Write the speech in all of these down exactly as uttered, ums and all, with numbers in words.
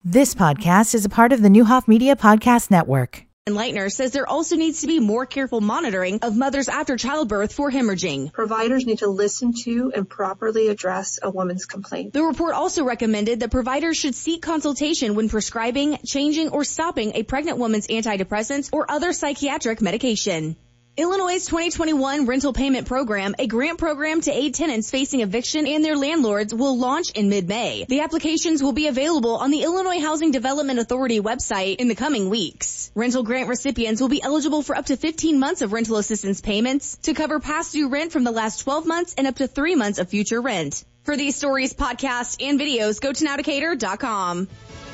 This podcast is a part of the Newhoff Media Podcast Network. Leitner says there also needs to be more careful monitoring of mothers after childbirth for hemorrhaging. Providers need to listen to and properly address a woman's complaint. The report also recommended that providers should seek consultation when prescribing, changing, or stopping a pregnant woman's antidepressants or other psychiatric medication. Illinois' twenty twenty-one Rental Payment Program, a grant program to aid tenants facing eviction and their landlords, will launch in mid-May. The applications will be available on the Illinois Housing Development Authority website in the coming weeks. Rental grant recipients will be eligible for up to fifteen months of rental assistance payments to cover past due rent from the last twelve months and up to three months of future rent. For these stories, podcasts, and videos, go to now decatur dot com.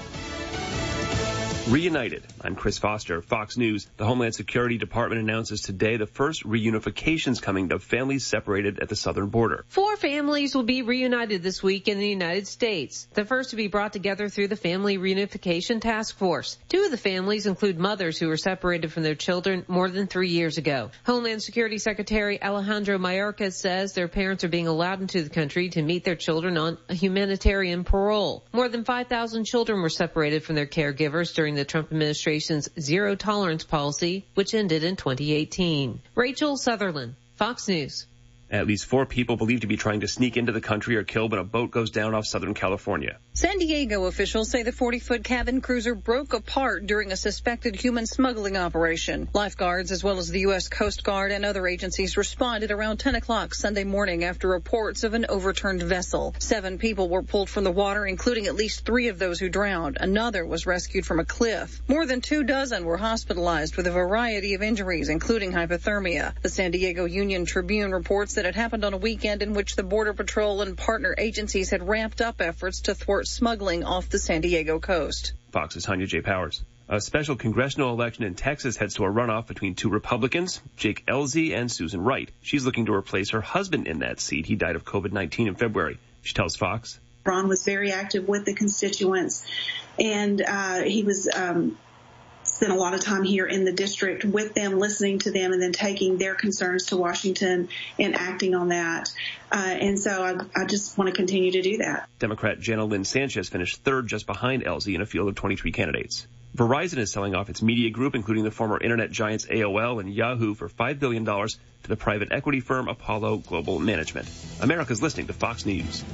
Reunited. I'm Chris Foster, Fox News. The Homeland Security Department announces today the first reunifications coming to families separated at the southern border. Four families will be reunited this week in the United States. The first to be brought together through the Family Reunification Task Force. Two of the families include mothers who were separated from their children more than three years ago. Homeland Security Secretary Alejandro Mayorkas says their parents are being allowed into the country to meet their children on a humanitarian parole. More than five thousand children were separated from their caregivers during the Trump administration's zero tolerance policy, which ended in twenty eighteen. Rachel Sutherland, Fox News. At least four people believed to be trying to sneak into the country are killed when a boat goes down off Southern California. San Diego officials say the forty-foot cabin cruiser broke apart during a suspected human smuggling operation. Lifeguards, as well as the U S Coast Guard and other agencies, responded around ten o'clock Sunday morning after reports of an overturned vessel. Seven people were pulled from the water, including at least three of those who drowned. Another was rescued from a cliff. More than two dozen were hospitalized with a variety of injuries, including hypothermia. The San Diego Union Tribune reports that it happened on a weekend in which the Border Patrol and partner agencies had ramped up efforts to thwart smuggling off the San Diego coast. Fox's Tanya J. Powers. A special congressional election in Texas heads to a runoff between two Republicans, Jake Ellzey and Susan Wright. She's looking to replace her husband in that seat. He died of COVID nineteen in February. She tells Fox. Ron was very active with the constituents, and uh, he was um, spent a lot of time here in the district with them, listening to them, and then taking their concerns to Washington and acting on that. Uh, and so I, I just want to continue to do that. Democrat Jana Lynn Sanchez finished third just behind Ellzey in a field of twenty-three candidates. Verizon is selling off its media group, including the former internet giants A O L and Yahoo, for five billion dollars to the private equity firm Apollo Global Management. America's listening to Fox News.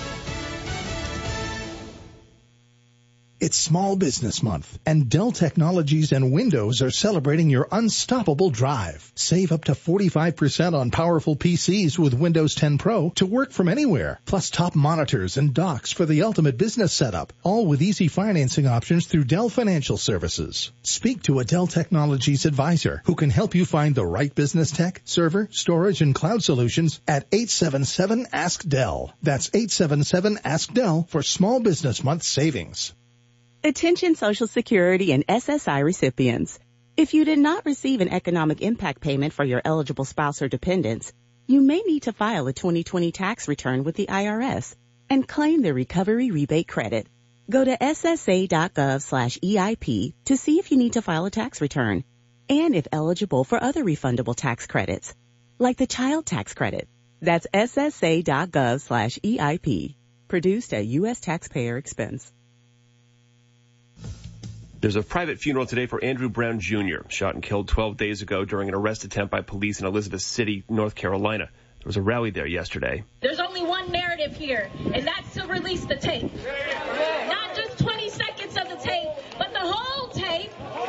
It's Small Business Month, and Dell Technologies and Windows are celebrating your unstoppable drive. Save up to forty-five percent on powerful P Cs with Windows ten Pro to work from anywhere, plus top monitors and docks for the ultimate business setup, all with easy financing options through Dell Financial Services. Speak to a Dell Technologies advisor who can help you find the right business tech, server, storage, and cloud solutions at eight seven seven ask Dell. That's eight seven seven ask Dell for Small Business Month savings. Attention Social Security and S S I recipients. If you did not receive an economic impact payment for your eligible spouse or dependents, you may need to file a twenty twenty tax return with the I R S and claim the recovery rebate credit. Go to S S A dot gov slash E I P to see if you need to file a tax return and if eligible for other refundable tax credits, like the child tax credit. That's S S A dot gov slash E I P. Produced at U S taxpayer expense. There's a private funeral today for Andrew Brown Junior, shot and killed twelve days ago during an arrest attempt by police in Elizabeth City, North Carolina. There was a rally there yesterday. There's only one narrative here, and that's to release the tape. Not just twenty seconds of the tape, but the whole tape.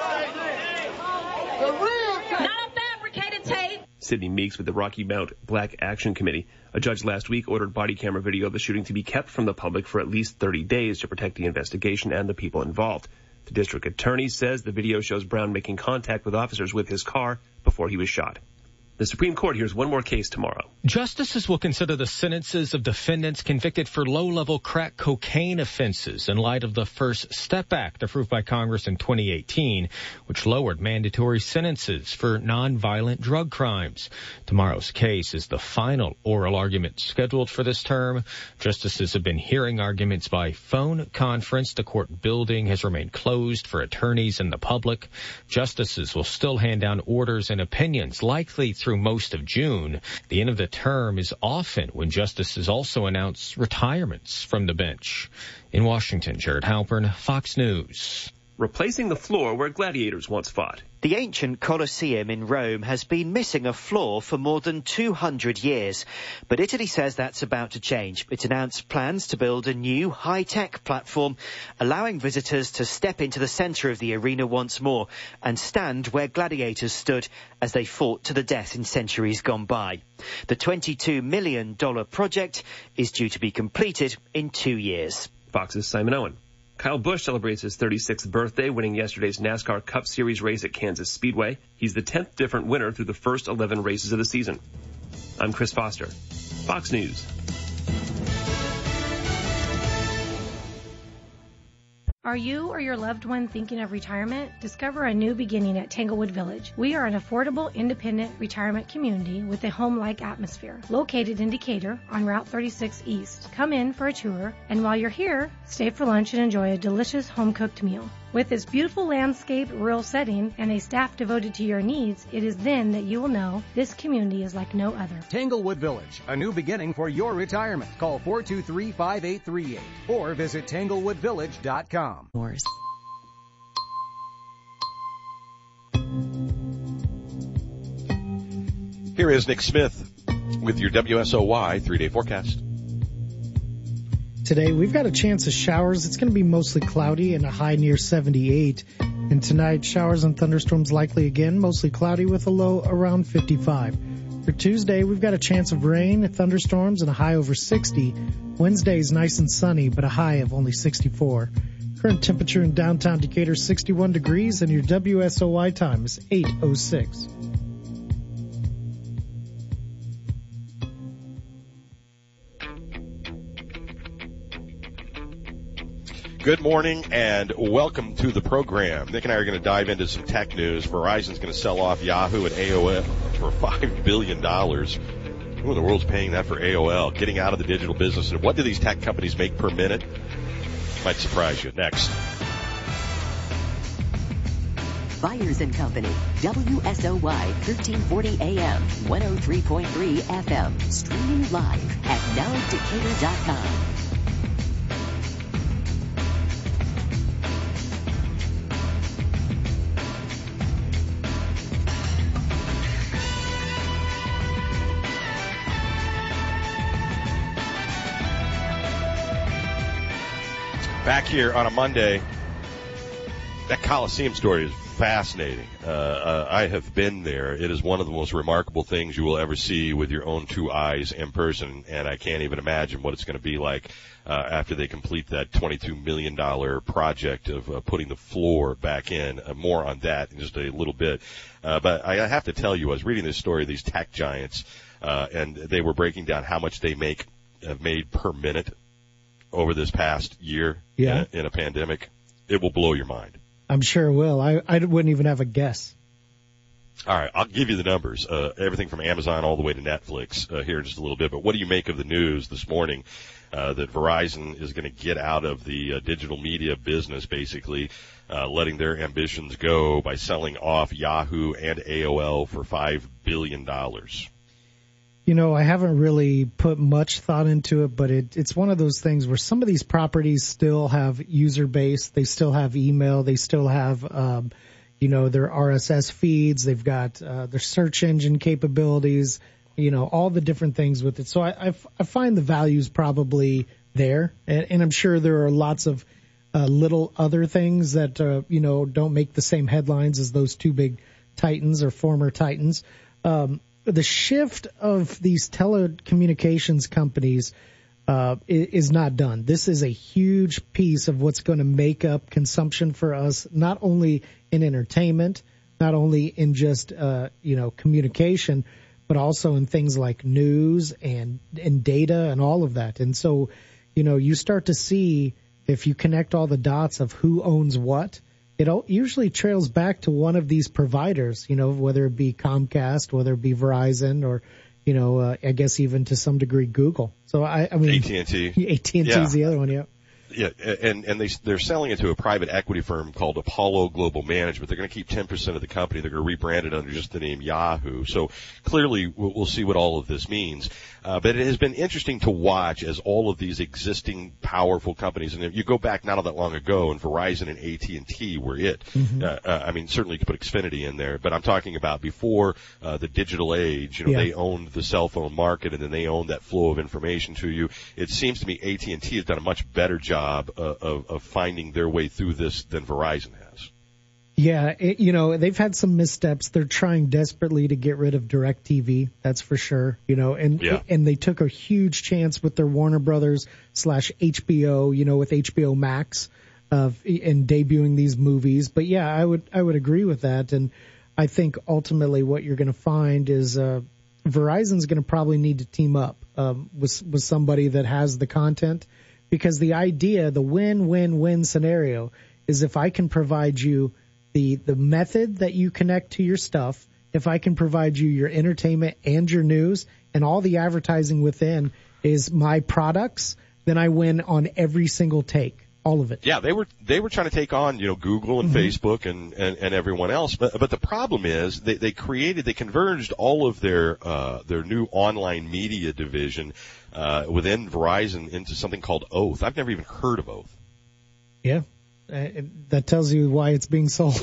Not a fabricated tape. Sidney Meeks with the Rocky Mount Black Action Committee. A judge last week ordered body camera video of the shooting to be kept from the public for at least thirty days to protect the investigation and the people involved. The district attorney says the video shows Brown making contact with officers with his car before he was shot. The Supreme Court hears one more case tomorrow. Justices will consider the sentences of defendants convicted for low-level crack cocaine offenses in light of the First Step Act approved by Congress in twenty eighteen, which lowered mandatory sentences for nonviolent drug crimes. Tomorrow's case is the final oral argument scheduled for this term. Justices have been hearing arguments by phone conference. The court building has remained closed for attorneys and the public. Justices will still hand down orders and opinions, likely through most of June. The end of the term is often when justices also announce retirements from the bench. In Washington, Jared Halpern, Fox News. Replacing the floor where gladiators once fought. The ancient Colosseum in Rome has been missing a floor for more than two hundred years. But Italy says that's about to change. It announced plans to build a new high-tech platform, allowing visitors to step into the centre of the arena once more and stand where gladiators stood as they fought to the death in centuries gone by. The twenty-two million dollars project is due to be completed in two years. Fox's Simon Owen. Kyle Busch celebrates his thirty-sixth birthday, winning yesterday's NASCAR Cup Series race at Kansas Speedway. He's the tenth different winner through the first eleven races of the season. I'm Chris Foster, Fox News. Are you or your loved one thinking of retirement? Discover a new beginning at Tanglewood Village. We are an affordable, independent retirement community with a home-like atmosphere. Located in Decatur on Route thirty-six East. Come in for a tour, and while you're here, stay for lunch and enjoy a delicious home-cooked meal. With its beautiful landscape, rural setting, and a staff devoted to your needs, it is then that you will know this community is like no other. Tanglewood Village, a new beginning for your retirement. Call four two three, five eight three eight or visit tanglewood village dot com. Here is Nick Smith with your W S O Y three-day forecast. Today, we've got a chance of showers. It's going to be mostly cloudy and a high near seventy-eight. And tonight, showers and thunderstorms likely again, mostly cloudy with a low around fifty-five. For Tuesday, we've got a chance of rain, thunderstorms, and a high over sixty. Wednesday is nice and sunny, but a high of only sixty-four. Current temperature in downtown Decatur, sixty-one degrees, and your W S O Y time is eight oh six. Good morning and welcome to the program. Nick and I are going to dive into some tech news. Verizon's going to sell off Yahoo and A O L for five billion dollars. Who in the world's paying that for A O L? Getting out of the digital business. And what do these tech companies make per minute? Might surprise you. Next. Byers and Company, W S O Y thirteen forty A M, one oh three point three F M, streaming live at now decatur dot com. Back here on a Monday, that Coliseum story is fascinating. Uh, uh, I have been there. It is one of the most remarkable things you will ever see with your own two eyes in person, and I can't even imagine what it's going to be like uh, after they complete that twenty-two million dollars project of uh, putting the floor back in. Uh, more on that in just a little bit. Uh, but I have to tell you, I was reading this story of these tech giants, uh, and they were breaking down how much they make have made per minute over this past year yeah. in, a, in a pandemic. It will blow your mind. I'm sure it will. I, I wouldn't even have a guess. All right, I'll give you the numbers. Uh, everything from Amazon all the way to Netflix uh, here in just a little bit. But what do you make of the news this morning uh, that Verizon is going to get out of the uh, digital media business, basically uh, letting their ambitions go by selling off Yahoo and A O L for five billion dollars? You know, I haven't really put much thought into it, but it, it's one of those things where some of these properties still have user base. They still have email. They still have, um, you know, their R S S feeds. They've got uh, their search engine capabilities, you know, all the different things with it. So I, I, I find the values probably there. And, and I'm sure there are lots of uh, little other things that, uh, you know, don't make the same headlines as those two big titans or former titans. Um The shift of these telecommunications companies uh, is not done. This is a huge piece of what's going to make up consumption for us, not only in entertainment, not only in just uh, you know communication, but also in things like news and and data and all of that. And so, you know, you start to see if you connect all the dots of who owns what. It usually trails back to one of these providers, you know, whether it be Comcast, whether it be Verizon, or, you know, uh, I guess even to some degree Google. So I, I mean, A T and T. A T and T is the other one, yeah. Yeah, and and they they're selling it to a private equity firm called Apollo Global Management. They're going to keep ten percent of the company. They're going to rebrand it under just the name Yahoo. So clearly, we'll, we'll see what all of this means. Uh, but it has been interesting to watch as all of these existing powerful companies, and if you go back not all that long ago, and Verizon and A T and T were it. Mm-hmm. Uh, uh, I mean, certainly you could put Xfinity in there, but I'm talking about before uh, the digital age. You know, Yeah. they owned the cell phone market, and then they owned that flow of information to you. It seems to me A T and T has done a much better job uh, of, of finding their way through this than Verizon has. Yeah, it, you know, they've had some missteps. They're trying desperately to get rid of DirecTV, that's for sure. You know, and Yeah. and they took a huge chance with their Warner Brothers slash H B O, you know, with H B O Max, uh, and debuting these movies. But yeah, I would I would agree with that, and I think ultimately what you're going to find is uh, Verizon's going to probably need to team up um, with with somebody that has the content, because the idea, the win-win-win scenario, is if I can provide you the the method that you connect to your stuff, if I can provide you your entertainment and your news, and all the advertising within is my products, then I win on every single take, all of it. Yeah, they were they were trying to take on, you know, Google and Mhm. Facebook and, and, and everyone else, but but the problem is they, they created they converged all of their uh, their new online media division uh, within Verizon into something called Oath. I've never even heard of Oath. Yeah, uh, that tells you why it's being sold.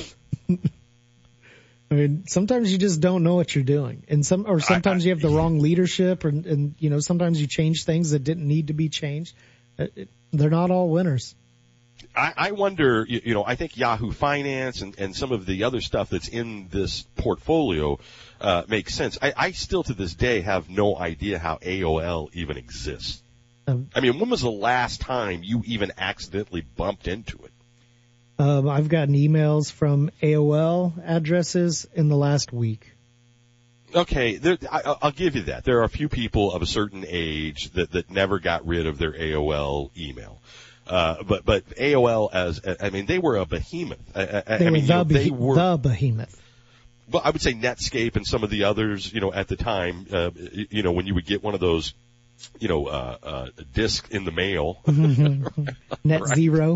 I mean, sometimes you just don't know what you're doing, and some or sometimes I, I, you have the wrong leadership, and, and you know sometimes you change things that didn't need to be changed. Uh, it, they're not all winners. I, I wonder, you, you know, I think Yahoo Finance and, and some of the other stuff that's in this portfolio uh, makes sense. I, I still to this day have no idea how A O L even exists. Um, I mean, when was the last time you even accidentally bumped into it? Um, I've gotten emails from A O L addresses in the last week. Okay, there, I, I'll give you that. There are a few people of a certain age that, that never got rid of their A O L email. Uh, but, but A O L as, I mean, they were a behemoth. I, I, They I were mean, the, you know, they beh- were, the behemoth. well, I would say Netscape and some of the others, you know, at the time, uh, you know, when you would get one of those, you know, uh, uh, disc in the mail. Net Right. Zero.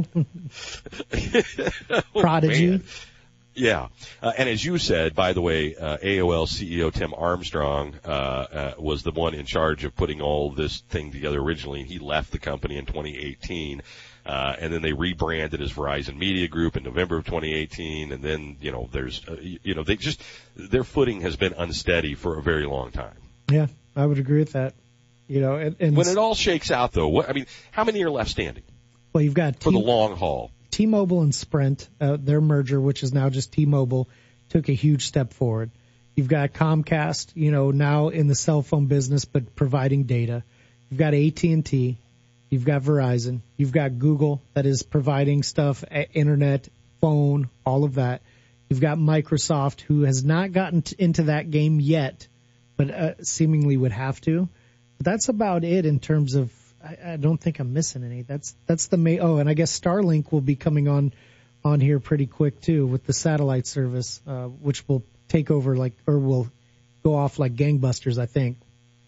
Prodigy. Man. Yeah. Uh, and as you said, by the way, uh, A O L C E O Tim Armstrong, uh, uh, was the one in charge of putting all this thing together originally. He left the company in twenty eighteen. Uh, and then they rebranded as Verizon Media Group in November of twenty eighteen. And then, you know, there's, uh, you know, they just, their footing has been unsteady for a very long time. Yeah, I would agree with that. You know, and, and When it all shakes out though, what, I mean, how many are left standing well, you've got for T- the long haul? T-Mobile and Sprint, uh, their merger, which is now just T-Mobile, took a huge step forward. You've got Comcast, you know, now in the cell phone business, but providing data. You've got A T and T. You've got Verizon. You've got Google that is providing stuff, internet, phone, all of that. You've got Microsoft, who has not gotten t- into that game yet, but uh, seemingly would have to. But that's about it in terms of. I, I don't think I'm missing any. That's that's the main. Oh, and I guess Starlink will be coming on on here pretty quick too with the satellite service, uh, which will take over like or will go off like gangbusters, I think.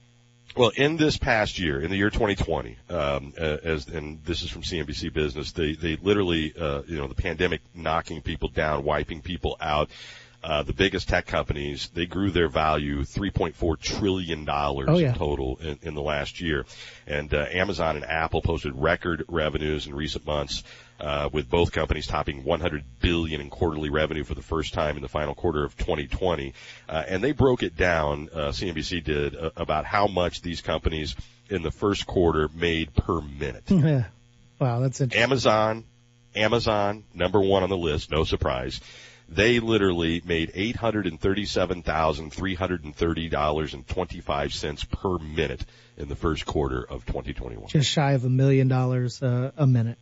Well, in this past year, in the year twenty twenty, um, as and this is from C N B C Business, they they literally, uh, you know, the pandemic knocking people down, wiping people out. Uh, the biggest tech companies, they grew their value three point four trillion dollars oh, yeah. in total in, in the last year. And uh, Amazon and Apple posted record revenues in recent months, uh, with both companies topping one hundred billion dollars in quarterly revenue for the first time in the final quarter of twenty twenty. Uh, and they broke it down, uh, C N B C did, uh, about how much these companies in the first quarter made per minute. Yeah. Wow, that's interesting. Amazon, Amazon, number one on the list, no surprise. They literally made eight hundred thirty-seven thousand three hundred thirty dollars and twenty-five cents per minute in the first quarter of twenty twenty-one. Just shy of a million dollars uh, a minute.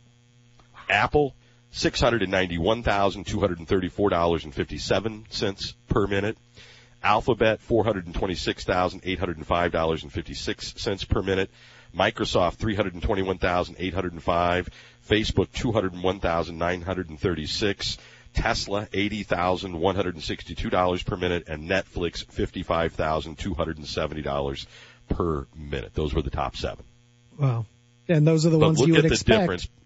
Apple, six hundred ninety-one thousand two hundred thirty-four dollars and fifty-seven cents per minute. Alphabet, four hundred twenty-six thousand eight hundred five dollars and fifty-six cents per minute. Microsoft, three hundred twenty-one thousand eight hundred five dollars. Facebook, two hundred one thousand nine hundred thirty-six dollars. Tesla, eighty thousand one hundred sixty-two dollars per minute, and Netflix, fifty-five thousand two hundred seventy dollars per minute. Those were the top seven. Wow. And those are the but ones look you would at the expect. difference.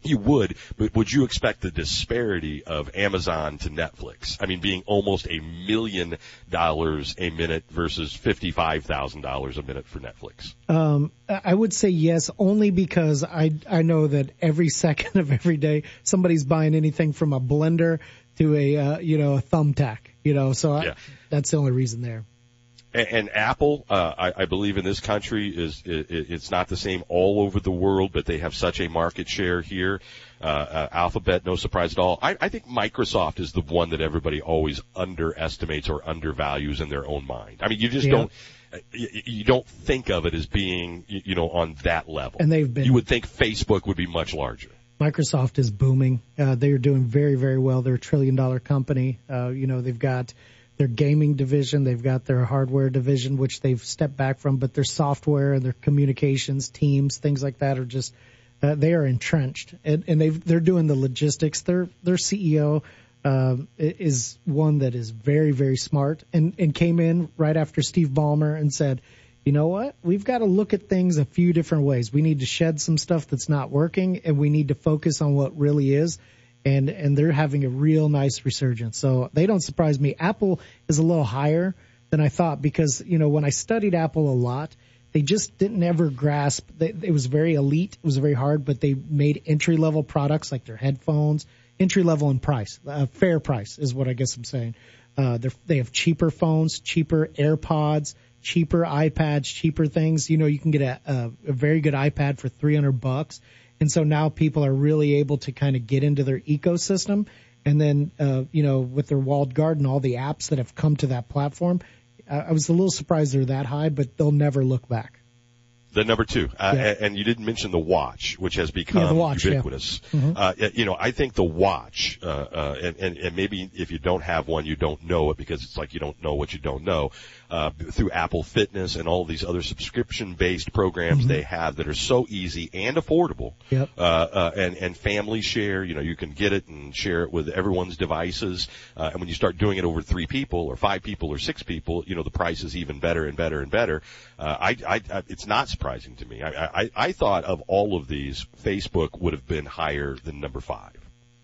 You would, but would you expect the disparity of Amazon to Netflix? I mean, being almost a million dollars a minute versus fifty-five thousand dollars a minute for Netflix? Um, I would say yes, only because I I know that every second of every day somebody's buying anything from a blender to a uh, you know a thumbtack, you know. So I, yeah. that's the only reason there. And, and Apple, uh, I, I believe in this country is it, it's not the same all over the world, but they have such a market share here. Uh, uh, Alphabet, no surprise at all. I, I think Microsoft is the one that everybody always underestimates or undervalues in their own mind. I mean, you just yeah. don't. You, you don't think of it as being, you know, on that level. And they've been. You would think Facebook would be much larger. Microsoft is booming. Uh, they are doing very, very well. They're a trillion dollar company. Uh, you know, they've got their gaming division. They've got their hardware division, which they've stepped back from, but their software and their communications, teams, things like that are just, uh, they are entrenched and, and they've, they're doing the logistics. Their, their C E O, um, is one that is very, very smart and, and came in right after Steve Ballmer and said, you know what? We've got to look at things a few different ways. We need to shed some stuff that's not working, and we need to focus on what really is. And, and they're having a real nice resurgence. So they don't surprise me. Apple is a little higher than I thought because, you know, when I studied Apple a lot, they just didn't ever grasp that it was very elite. It was very hard, but they made entry level products like their headphones, entry level in price, uh, fair price is what I guess I'm saying. Uh, they have cheaper phones, cheaper AirPods, cheaper iPads, cheaper things. You know, you can get a, a, a very good iPad for three hundred bucks. And so now people are really able to kind of get into their ecosystem. And then, uh, you know, with their walled garden, all the apps that have come to that platform, I, I was a little surprised they're that high, but they'll never look back. The number two, uh, Yeah. and you didn't mention the watch, which has become Yeah, the watch, ubiquitous. yeah. Mhm. Uh, you know, I think the watch, uh, uh, and, and, and maybe if you don't have one, you don't know it because it's like you don't know what you don't know. Uh, through Apple Fitness and all of these other subscription-based programs Mhm. they have that are so easy and affordable. Yep. Uh, uh, and, and family share, you know, you can get it and share it with everyone's devices. Uh, and when you start doing it over three people or five people or six people, you know, the price is even better and better and better. Uh, I, I, I, it's not surprising to me. I, I, I thought of all of these, Facebook would have been higher than number five.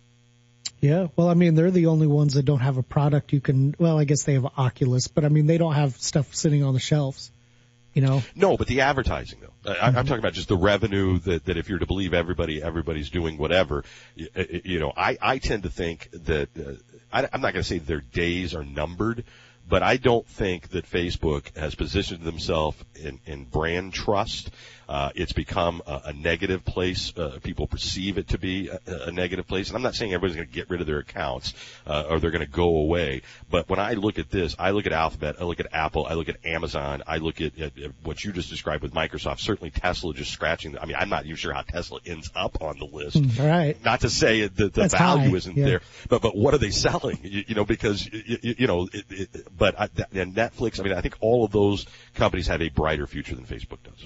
Yeah, well, I mean, they're the only ones that don't have a product you can, well, I guess they have Oculus, but I mean, they don't have stuff sitting on the shelves, you know? No, but the advertising, though. I, I'm talking about just the revenue that, that if you're to believe everybody, everybody's doing whatever. You, you know, I, I tend to think that, uh, I, I'm not going to say their days are numbered, but I don't think that Facebook has positioned themselves in, in brand trust. Uh, it's become a, a negative place. Uh, people perceive it to be a, a negative place. And I'm not saying everybody's going to get rid of their accounts, uh, or they're going to go away. But when I look at this, I look at Alphabet, I look at Apple, I look at Amazon, I look at, at, at what you just described with Microsoft. Certainly Tesla just scratching the, I mean, I'm not even sure how Tesla ends up on the list. Right. Not to say that the That's value high, isn't yeah. there, but, but what are they selling? You, you know, because, you, you know, it, it, but I, and Netflix, I mean, I think all of those companies have a brighter future than Facebook does.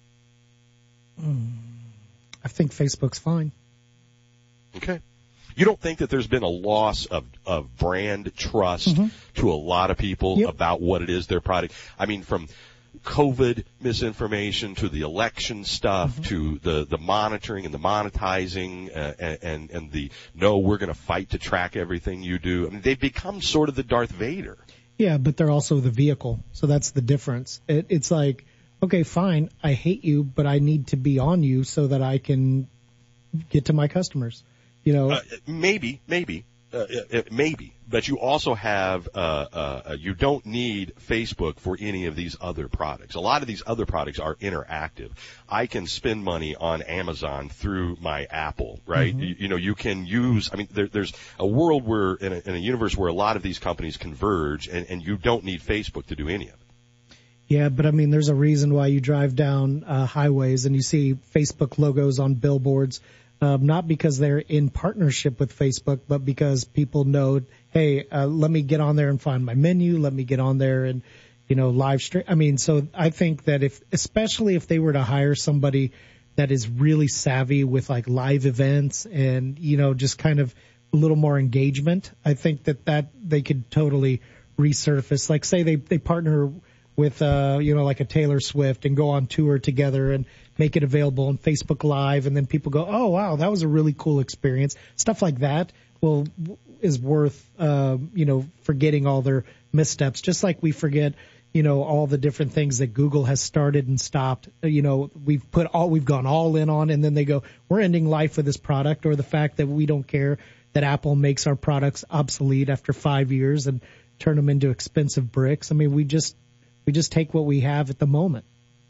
I think Facebook's fine. Okay. You don't think that there's been a loss of, of brand trust mm-hmm. to a lot of people yep. about what it is their product? I mean, from COVID misinformation to the election stuff mm-hmm. to the, the monitoring and the monetizing uh, and, and, and the, no, we're going to fight to track everything you do. I mean, they've become sort of the Darth Vader. Yeah, but they're also the vehicle. So that's the difference. It, it's like, okay, fine, I hate you, but I need to be on you so that I can get to my customers. You know, uh, maybe, maybe, uh, uh, maybe, but you also have, uh, uh, you don't need Facebook for any of these other products. A lot of these other products are interactive. I can spend money on Amazon through my Apple, right? Mm-hmm. You, you know, you can use, I mean, there, there's a world where, in a, in a universe where a lot of these companies converge and, and you don't need Facebook to do any of it. Yeah, but I mean, there's a reason why you drive down uh, highways and you see Facebook logos on billboards, uh, not because they're in partnership with Facebook, but because people know, hey, uh, let me get on there and find my menu. Let me get on there and, you know, live stream. I mean, so I think that if, especially if they were to hire somebody that is really savvy with like live events and, you know, just kind of a little more engagement, I think that that they could totally resurface. Like say they, they partner with, uh, you know, like a Taylor Swift and go on tour together and make it available on Facebook Live. And then people go, oh, wow, that was a really cool experience. Stuff like that will is worth, uh, you know, forgetting all their missteps, just like we forget, you know, all the different things that Google has started and stopped. You know, we've put all, we've gone all in on, and then they go, we're ending life with this product, or the fact that we don't care that Apple makes our products obsolete after five years and turn them into expensive bricks. I mean, we just, we just take what we have at the moment.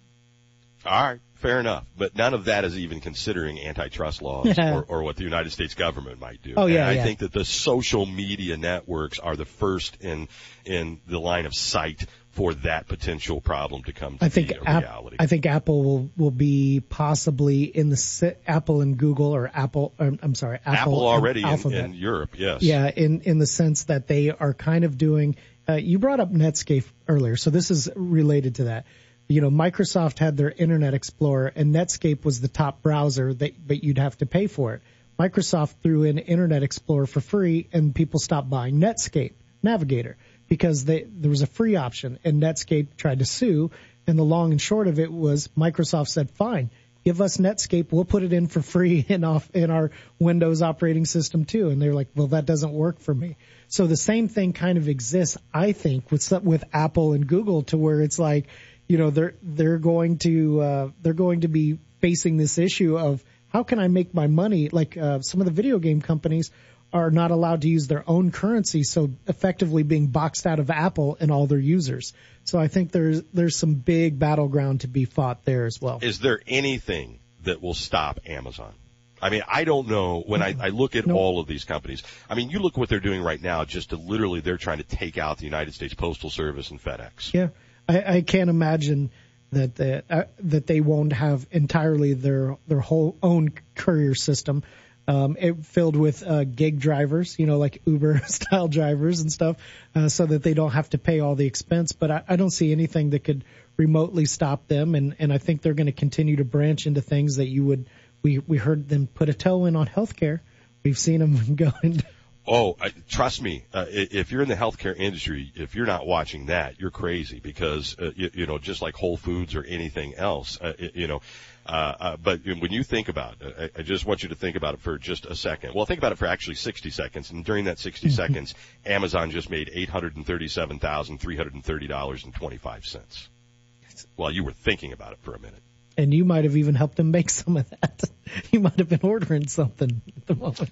All right, fair enough. But none of that is even considering antitrust laws Yeah. or, or what the United States government might do. Oh, yeah, and I yeah. think that the social media networks are the first in in the line of sight for that potential problem to come to I think be a App- reality. I think Apple will, will be possibly in the si- Apple and Google or Apple. Or, I'm sorry, Apple, Apple already and in, Alphabet. in Europe, yes. Yeah, in in the sense that they are kind of doing. Uh, you brought up Netscape earlier, so this is related to that. You know, Microsoft had their Internet Explorer, and Netscape was the top browser that, but you'd have to pay for it. Microsoft threw in Internet Explorer for free, and people stopped buying Netscape Navigator because they, there was a free option, and Netscape tried to sue. And the long and short of it was Microsoft said, fine, give us Netscape. We'll put it in for free in off in our Windows operating system too. And they're like, well, that doesn't work for me. So the same thing kind of exists, I think, with with Apple and Google, to where it's like, you know, they're they're going to uh, they're going to be facing this issue of how can I make my money? Like uh, some of the video game companies are not allowed to use their own currency, so effectively being boxed out of Apple and all their users. So I think there's there's some big battleground to be fought there as well. Is there anything that will stop Amazon? I mean, I don't know. When I, I look at Nope. all of these companies, I mean, you look what they're doing right now, just to literally, they're trying to take out the United States Postal Service and FedEx. Yeah, I, I can't imagine that the, uh, that they won't have entirely their their whole own courier system, um, it, filled with uh, gig drivers, you know, like Uber style drivers and stuff, uh, so that they don't have to pay all the expense. But I, I don't see anything that could remotely stop them, and and I think they're going to continue to branch into things that you would. We we heard them put a toe in on healthcare. We've seen them go into. Oh, I, trust me, uh, i- if you're in the healthcare industry, if you're not watching that, you're crazy because, uh, you, you know, just like Whole Foods or anything else, uh, it, you know, uh, uh, but when you think about it, I, I just want you to think about it for just a second. Well, think about it for actually sixty seconds. And during that sixty seconds, Amazon just made eight hundred thirty-seven thousand three hundred thirty dollars and twenty-five cents. While you were thinking about it for a minute. And you might have even helped them make some of that. You might have been ordering something at the moment.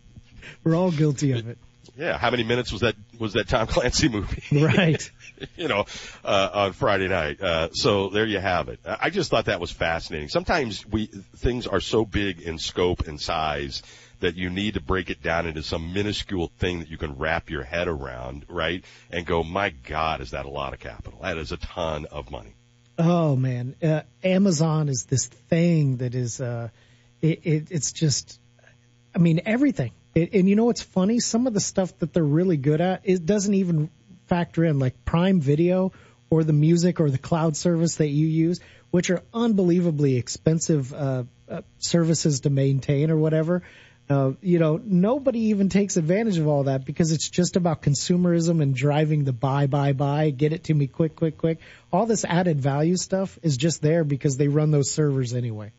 We're all guilty of it. Yeah, how many minutes was that was that Tom Clancy movie? Right. you know, uh, on Friday night. Uh, so there you have it. I just thought that was fascinating. Sometimes we things are so big in scope and size that you need to break it down into some minuscule thing that you can wrap your head around, right? And go, my God, is that a lot of capital? That is a ton of money. Oh man, uh, Amazon is this thing that is, uh, it, it, it's just, I mean, everything. It, and you know what's funny? Some of the stuff that they're really good at, it doesn't even factor in, like Prime Video or the music or the cloud service that you use, which are unbelievably expensive uh, uh, services to maintain or whatever. Uh, you know, nobody even takes advantage of all that because it's just about consumerism and driving the buy, buy, buy, get it to me quick, quick, quick. All this added value stuff is just there because they run those servers anyway.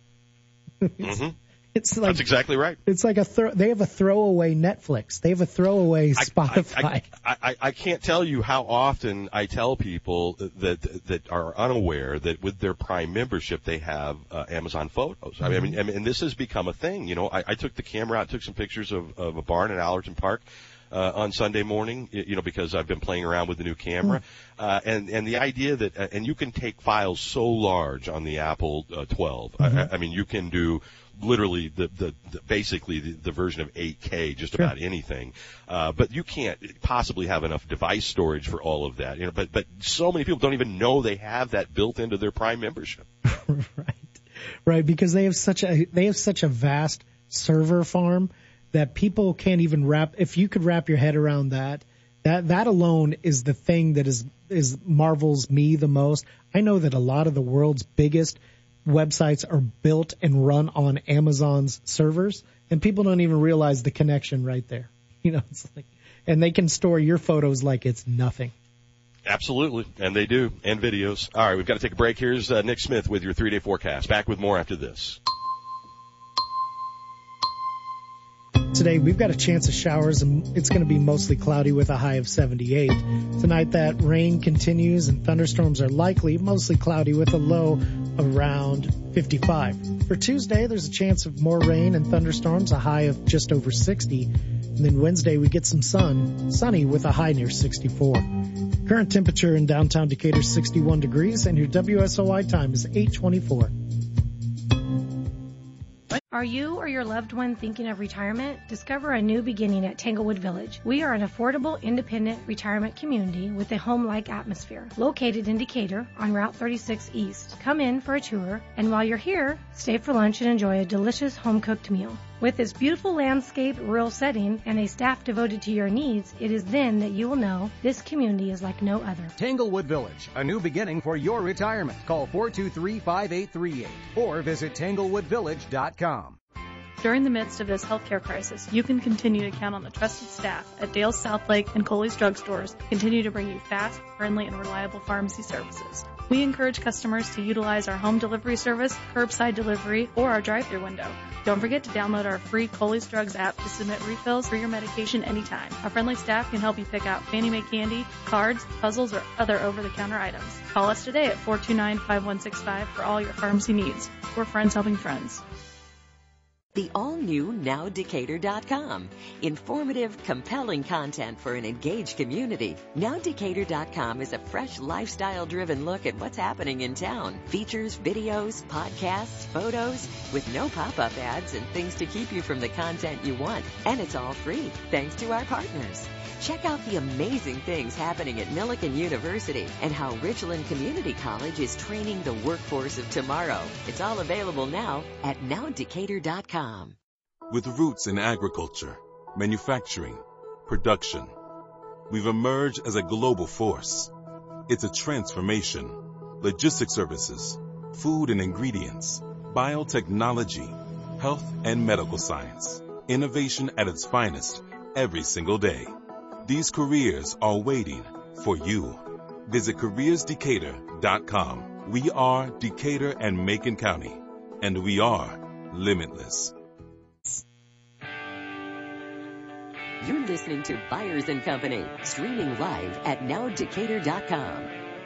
it's, Mm-hmm. it's like That's exactly right. It's like a throw. They have a throwaway Netflix. They have a throwaway Spotify. I, I, I, I can't tell you how often I tell people that that are unaware that with their Prime membership they have uh, Amazon Photos. I mean, Mm-hmm. I mean, and this has become a thing. You know, I, I took the camera out, took some pictures of, of a barn in Allerton Park. Uh, on Sunday morning, you know, because I've been playing around with the new camera, uh, and and the idea that, uh, and you can take files so large on the Apple uh, twelve. Mm-hmm. I, I mean, you can do literally the, the, the basically the, the version of eight K, just Sure. about anything. Uh, but you can't possibly have enough device storage for all of that. You know, but but so many people don't even know they have that built into their Prime membership. Right, right, because they have such a they have such a vast server farm that people can't even wrap. If you could wrap your head around that, that that alone is the thing that is is marvels me the most. I know that a lot of the world's biggest websites are built and run on Amazon's servers, and people don't even realize the connection right there. You know, it's like, and they can store your photos like it's nothing. Absolutely, and they do, and videos. All right, we've got to take a break. Here's uh, Nick Smith with your three-day forecast. Back with more after this. Today, we've got a chance of showers, and it's going to be mostly cloudy with a high of seventy-eight. Tonight, that rain continues, and thunderstorms are likely, mostly cloudy with a low around fifty-five. For Tuesday, there's a chance of more rain and thunderstorms, a high of just over sixty. And then Wednesday, we get some sun, sunny with a high near sixty-four. Current temperature in downtown Decatur, sixty-one degrees, and your W S O I time is eight twenty-four. Are you or your loved one thinking of retirement? Discover a new beginning at Tanglewood Village. We are an affordable, independent retirement community with a home-like atmosphere. Located in Decatur on Route thirty-six East. Come in for a tour, and while you're here, stay for lunch and enjoy a delicious home-cooked meal. With this beautiful landscape, rural setting, and a staff devoted to your needs, it is then that you will know this community is like no other. Tanglewood Village, a new beginning for your retirement. Call four two three, five eight three eight or visit tanglewood village dot com. During the midst of this healthcare crisis, you can continue to count on the trusted staff at Dale's Southlake and Coley's drugstores to continue to bring you fast, friendly, and reliable pharmacy services. We encourage customers to utilize our home delivery service, curbside delivery, or our drive-thru window. Don't forget to download our free Coley's Drugs app to submit refills for your medication anytime. Our friendly staff can help you pick out Fannie Mae candy, cards, puzzles, or other over-the-counter items. Call us today at four two nine, five one six five for all your pharmacy needs. We're friends helping friends. The all-new now decatur dot com. Informative, compelling content for an engaged community. now decatur dot com is a fresh, lifestyle-driven look at what's happening in town. Features, videos, podcasts, photos, with no pop-up ads and things to keep you from the content you want. And it's all free, thanks to our partners. Check out the amazing things happening at Millikan University and how Richland Community College is training the workforce of tomorrow. It's all available now at now decatur dot com. With roots in agriculture, manufacturing, production, we've emerged as a global force. It's a transformation. Logistics services, food and ingredients, biotechnology, health and medical science, innovation at its finest every single day. These careers are waiting for you. Visit careers decatur dot com. We are Decatur and Macon County, and we are limitless. You're listening to Byers and Company, streaming live at now decatur dot com.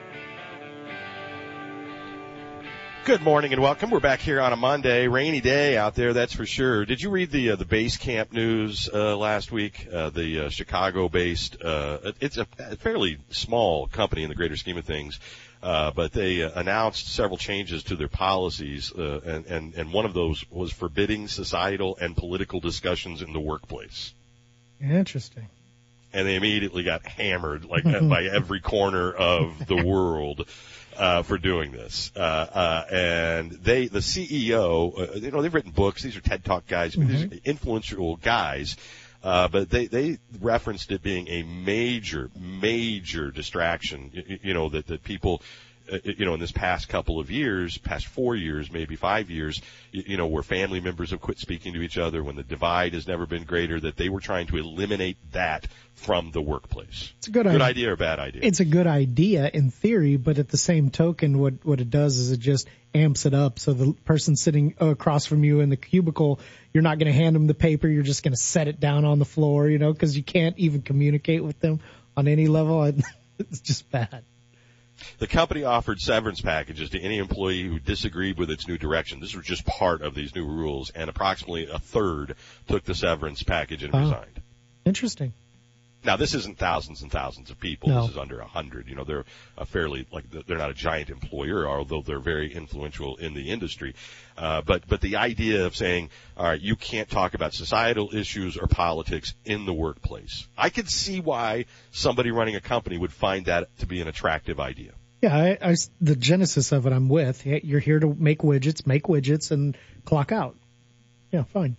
Good morning and welcome. We're back here on a Monday, rainy day out there, that's for sure. Did you read the uh, the base camp news uh, last week? Uh, the uh, Chicago-based, uh, it's a fairly small company in the greater scheme of things, uh, but they uh, announced several changes to their policies, uh, and, and and one of those was forbidding societal and political discussions in the workplace. Interesting. And they immediately got hammered like by every corner of the world. Uh, for doing this, uh, uh, and they, the C E O, uh, you know, they've written books. These are TED Talk guys, mm-hmm. These are influential guys, uh, but they, they referenced it being a major, major distraction, you, you know, that, that people, uh, you know, in this past couple of years, past four years, maybe five years, you, you know, where family members have quit speaking to each other, when the divide has never been greater, that they were trying to eliminate that from the workplace. It's a good, good idea. idea or bad idea? It's a good idea in theory, but at the same token, what, what it does is it just amps it up. So the person sitting across from you in the cubicle, you're not going to hand them the paper. You're just going to set it down on the floor, you know, because you can't even communicate with them on any level. It's just bad. The company offered severance packages to any employee who disagreed with its new direction. This was just part of these new rules, and approximately a third took the severance package and oh, resigned. Interesting. Now, this isn't thousands and thousands of people. No. This is under a hundred. You know, they're a fairly, like, they're not a giant employer, although they're very influential in the industry. Uh, but, but the idea of saying, all right, you can't talk about societal issues or politics in the workplace. I could see why somebody running a company would find that to be an attractive idea. Yeah, I, I, the genesis of it I'm with. You're here to make widgets, make widgets, and clock out. Yeah, fine.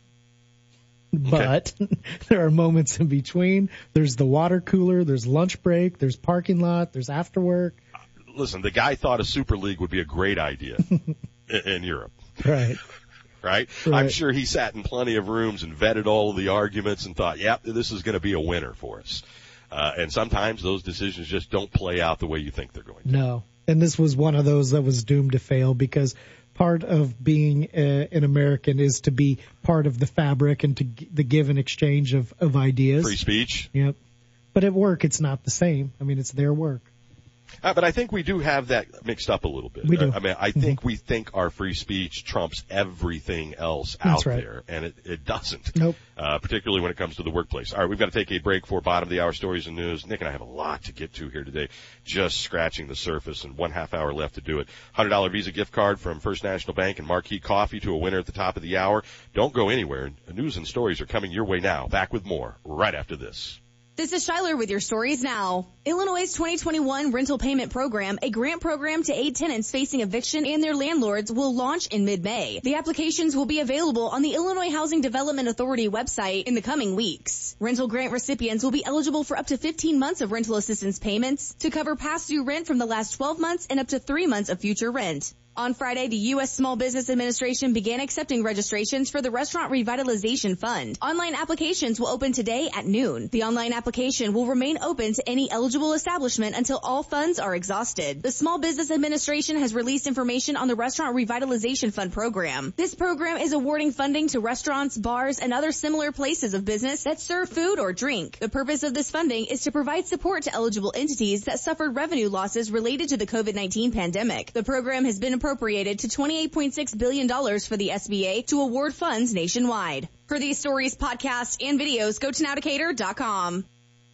But okay. There are moments in between. There's the water cooler, there's lunch break, there's parking lot, there's after work. Listen, the guy thought a super league would be a great idea in, in Europe. Right. Right? right? I'm sure he sat in plenty of rooms and vetted all of the arguments and thought, yep, this is going to be a winner for us. Uh, and sometimes those decisions just don't play out the way you think they're going to. No. And this was one of those that was doomed to fail because part of being a, an American is to be part of the fabric and to g- the give and exchange of, of ideas. Free speech. Yep. But at work, it's not the same. I mean, it's their work. Uh, but I think we do have that mixed up a little bit. We do. Uh, I mean, I think mm-hmm. we think our free speech trumps everything else That's out right. there, and it, it doesn't. Nope. Uh, particularly when it comes to the workplace. All right, we've got to take a break for bottom of the hour stories and news. Nick and I have a lot to get to here today, just scratching the surface, and one half hour left to do it. one hundred dollars Visa gift card from First National Bank and Marquee Coffee to a winner at the top of the hour. Don't go anywhere. News and stories are coming your way now. Back with more right after this. This is Shyler with your stories now. Illinois' twenty twenty-one rental payment program, a grant program to aid tenants facing eviction and their landlords, will launch in mid-May. The applications will be available on the Illinois Housing Development Authority website in the coming weeks. Rental grant recipients will be eligible for up to fifteen months of rental assistance payments to cover past due rent from the last twelve months and up to three months of future rent. On Friday, the U S Small Business Administration began accepting registrations for the Restaurant Revitalization Fund. Online applications will open today at noon. The online application will remain open to any eligible establishment until all funds are exhausted. The Small Business Administration has released information on the Restaurant Revitalization Fund program. This program is awarding funding to restaurants, bars, and other similar places of business that serve food or drink. The purpose of this funding is to provide support to eligible entities that suffered revenue losses related to the covid nineteen pandemic. The program has been appropriated to twenty-eight point six billion dollars for the S B A to award funds nationwide. For these stories, podcasts, and videos, go to now decatur dot com.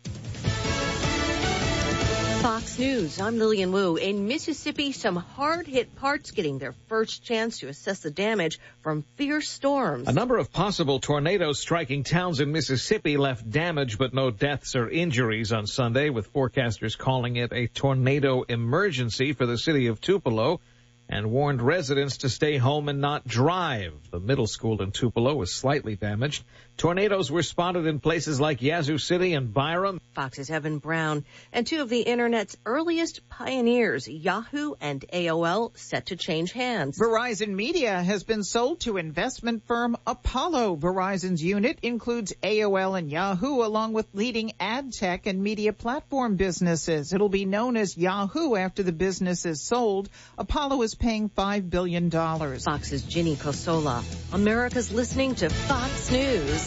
Fox News, I'm Lillian Wu. In Mississippi, some hard-hit parts getting their first chance to assess the damage from fierce storms. A number of possible tornadoes striking towns in Mississippi left damage but no deaths or injuries on Sunday, with forecasters calling it a tornado emergency for the city of Tupelo, and warned residents to stay home and not drive. The middle school in Tupelo was slightly damaged. Tornadoes were spotted in places like Yazoo City and Byram. Fox's Evan Brown. And two of the Internet's earliest pioneers, Yahoo and A O L, set to change hands. Verizon Media has been sold to investment firm Apollo. Verizon's unit includes A O L and Yahoo, along with leading ad tech and media platform businesses. It'll be known as Yahoo after the business is sold. Apollo is paying five billion dollars. Fox's Ginny Cosola. America's listening to Fox News.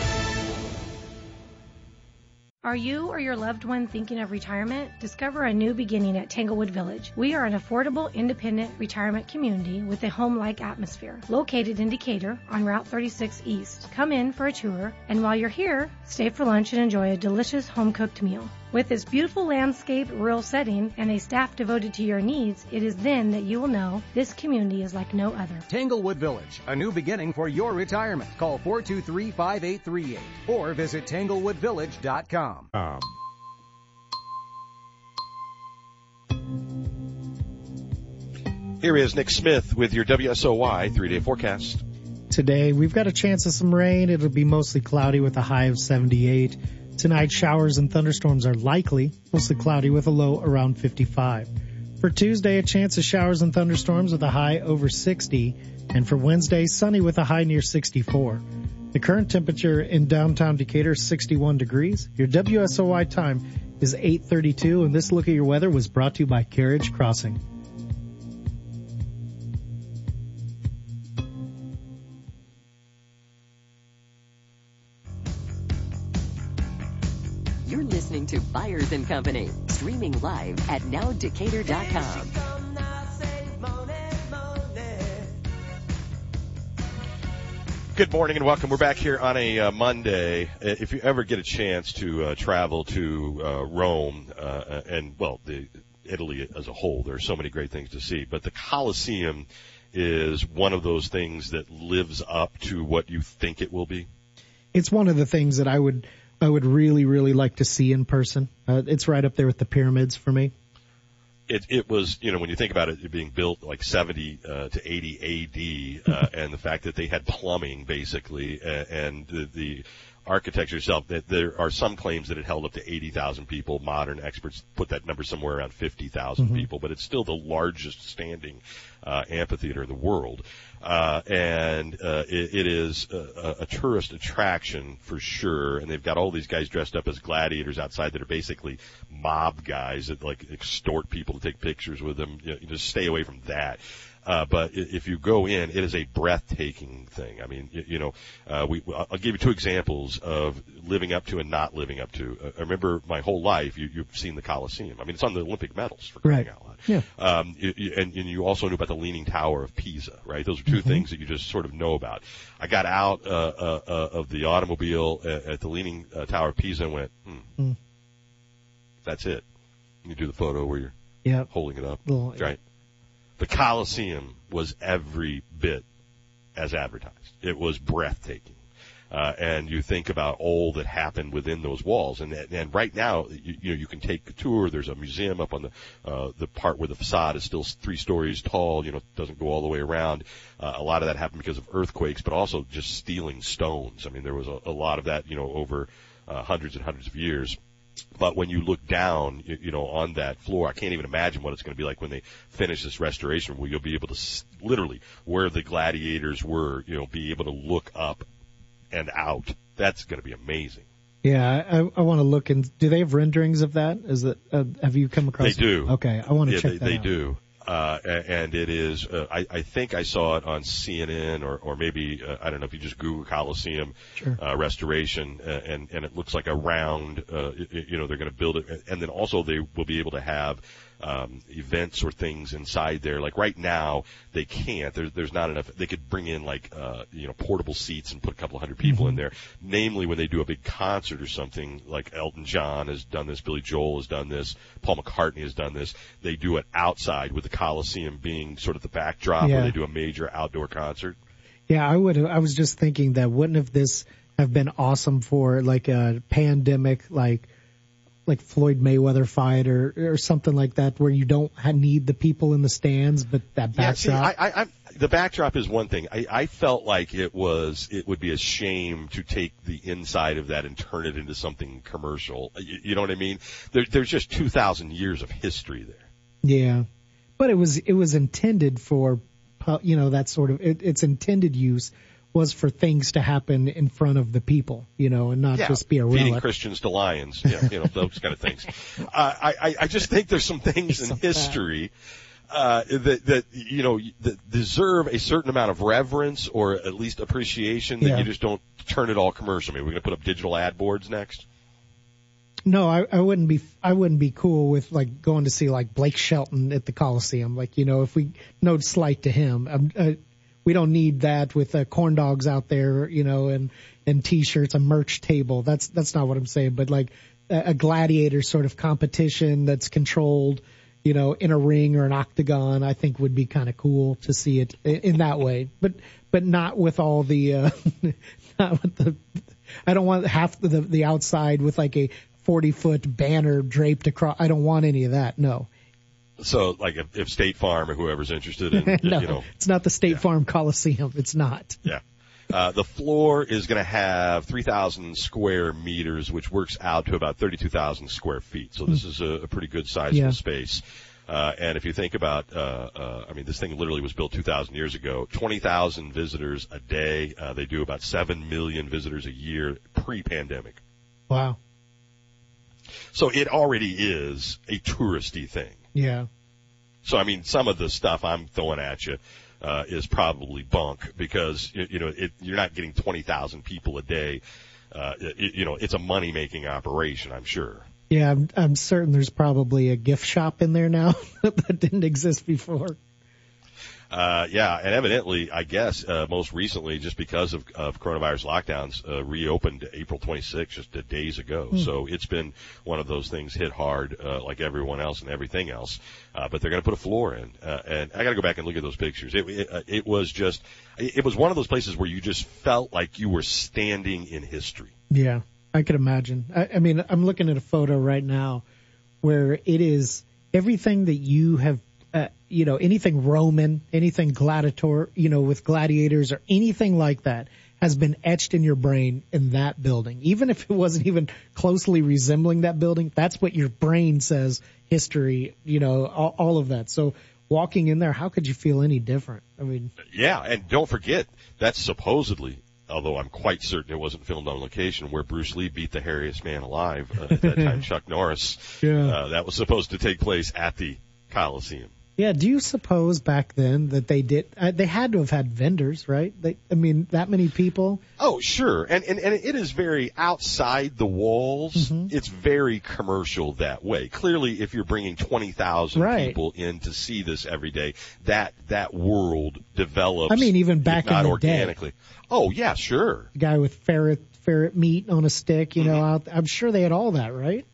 Are you or your loved one thinking of retirement? Discover a new beginning at Tanglewood Village. We are an affordable, independent retirement community with a home-like atmosphere. Located in Decatur on Route thirty-six East. Come in for a tour, and while you're here, stay for lunch and enjoy a delicious home-cooked meal. With this beautiful landscape, rural setting, and a staff devoted to your needs, it is then that you will know this community is like no other. Tanglewood Village, a new beginning for your retirement. Call four two three, five eight three eight or visit tanglewood village dot com. Um. Here is Nick Smith with your W S O Y three-day forecast. Today, we've got a chance of some rain. It'll be mostly cloudy with a high of seventy-eight. Tonight, showers and thunderstorms are likely, mostly cloudy with a low around fifty-five. For Tuesday, a chance of showers and thunderstorms with a high over sixty. And for Wednesday, sunny with a high near sixty-four. The current temperature in downtown Decatur is sixty-one degrees. Your W S O Y time is eight thirty-two, and this look at your weather was brought to you by Carriage Crossing. You're listening to Byers and Company, streaming live at now decatur dot com. Good morning and welcome. We're back here on a uh, Monday. If you ever get a chance to uh, travel to uh, Rome uh, and, well, the Italy as a whole, there are so many great things to see. But the Colosseum is one of those things that lives up to what you think it will be. It's one of the things that I would I would really, really like to see in person. Uh, it's right up there with the pyramids for me. It, it was, you know, when you think about it, it being built like seventy uh, to eighty A D, uh, and the fact that they had plumbing basically, uh, and the, the architecture itself, that there are some claims that it held up to eighty thousand people. Modern experts put that number somewhere around fifty thousand mm-hmm. people, but it's still the largest standing uh, amphitheater in the world. Uh, and uh, it, it is a, a tourist attraction for sure. And they've got all these guys dressed up as gladiators outside that are basically mob guys that like extort people to take pictures with them. You know, you just stay away from that. Uh, but if you go in, it is a breathtaking thing. I mean, you, you know, uh, we, I'll give you two examples of living up to and not living up to. Uh, I remember my whole life, you, you've seen the Colosseum. I mean, it's on the Olympic medals for crying out loud. Yeah. Um, you, you, and, and you also knew about the Leaning Tower of Pisa, right? Those are two mm-hmm. things that you just sort of know about. I got out, uh, uh, uh of the automobile at, at the Leaning uh, Tower of Pisa and went, hmm, mm. that's it. You do the photo where you're yep. holding it up, well, right? The Colosseum was every bit as advertised. It was breathtaking. Uh, and you think about all that happened within those walls. And, and right now, you, you know, you can take a tour. There's a museum up on the, uh, the part where the facade is still three stories tall, you know, doesn't go all the way around. Uh, a lot of that happened because of earthquakes, but also just stealing stones. I mean, there was a, a lot of that, you know, over, uh, hundreds and hundreds of years. But when you look down, you, you know, on that floor, I can't even imagine what it's going to be like when they finish this restoration, where you'll be able to s- literally where the gladiators were, you know, be able to look up and out. That's going to be amazing. Yeah, I, I want to look and do they have renderings of that? Is it? Uh, have you come across? They do. Okay, I want to yeah, check they, that they out. They do. Uh, and it is, uh, I, I think I saw it on C N N or, or maybe, uh, I don't know if you just Google Colosseum, sure. uh, restoration, uh, and, and it looks like a round, uh, you know, they're going to build it. And then also they will be able to have, um, events or things inside there. Like right now, they can't. There's, there's not enough. They could bring in like, uh, you know, portable seats and put a couple of hundred people mm-hmm. in there. Namely, when they do a big concert or something, like Elton John has done this, Billy Joel has done this, Paul McCartney has done this. They do it outside with the Coliseum being sort of the backdrop yeah. where they do a major outdoor concert. Yeah, I would. I was just thinking that wouldn't have this have been awesome for like a pandemic, like like Floyd Mayweather fight or or something like that, where you don't need the people in the stands, but that backdrop. Yeah, see, I, I, I, the backdrop is one thing. I, I felt like it was it would be a shame to take the inside of that and turn it into something commercial. You, you know what I mean? There, there's just two thousand years of history there. Yeah, but it was it was intended for, you know, that sort of it, its intended use was for things to happen in front of the people, you know, and not yeah, just be a feeding relic. Christians to lions, yeah, you know, those kind of things. Uh, I, I just think there's some things in history uh, that, that, you know, that deserve a certain amount of reverence or at least appreciation that yeah. you just don't turn it all commercial. I mean, we're going to put up digital ad boards next. No, I, I wouldn't be. I wouldn't be cool with like going to see like Blake Shelton at the Coliseum. Like, you know, if we no slight to him. Um, uh, We don't need that with uh, corn dogs out there, you know, and, and t-shirts, a merch table. That's, that's not what I'm saying, but like a, a gladiator sort of competition that's controlled, you know, in a ring or an octagon, I think would be kind of cool to see it in, in that way, but, but not with all the, uh, not with the, I don't want half the, the outside with like a forty foot banner draped across. I don't want any of that. No. So, like, if, if State Farm or whoever's interested in, no, you know. It's not the State yeah. Farm Coliseum. It's not. Yeah. Uh, the floor is going to have three thousand square meters, which works out to about thirty-two thousand square feet. So this is a, a pretty good sizable yeah. space. Uh, and if you think about, uh, uh, I mean, this thing literally was built two thousand years ago. twenty thousand visitors a day. Uh, they do about seven million visitors a year pre-pandemic. Wow. So it already is a touristy thing. Yeah. So, I mean, some of the stuff I'm throwing at you uh, is probably bunk because, you, you know, it, you're not getting twenty thousand people a day. Uh, it, you know, it's a money-making operation, I'm sure. Yeah, I'm, I'm certain there's probably a gift shop in there now that didn't exist before. Uh, yeah, and evidently, I guess, uh, most recently, just because of, of coronavirus lockdowns, uh, reopened April twenty-sixth, just days ago. Mm. So it's been one of those things hit hard, uh, like everyone else and everything else. Uh, but they're going to put a floor in. Uh, and I got to go back and look at those pictures. It, it, uh, it was just, it was one of those places where you just felt like you were standing in history. Yeah, I could imagine. I, I mean, I'm looking at a photo right now where it is everything that you have Uh, you know, anything Roman, anything gladiator, you know, with gladiators or anything like that has been etched in your brain in that building. Even if it wasn't even closely resembling that building, that's what your brain says, history, you know, all, all of that. So walking in there, how could you feel any different? I mean, yeah, and don't forget, that's supposedly, although I'm quite certain it wasn't filmed on location, where Bruce Lee beat the hairiest man alive uh, at that time, Chuck Norris. Yeah. Uh, that was supposed to take place at the Coliseum. Yeah, do you suppose back then that they did, uh, they had to have had vendors, right? They, I mean, that many people? Oh, sure. And, and, and it is very outside the walls. Mm-hmm. It's very commercial that way. Clearly, if you're bringing twenty thousand right. people in to see this every day, that, that world develops. I mean, even back in the organically. Day. Oh, yeah, sure. The guy with ferret, ferret meat on a stick, you mm-hmm. know, out, I'm sure they had all that, right?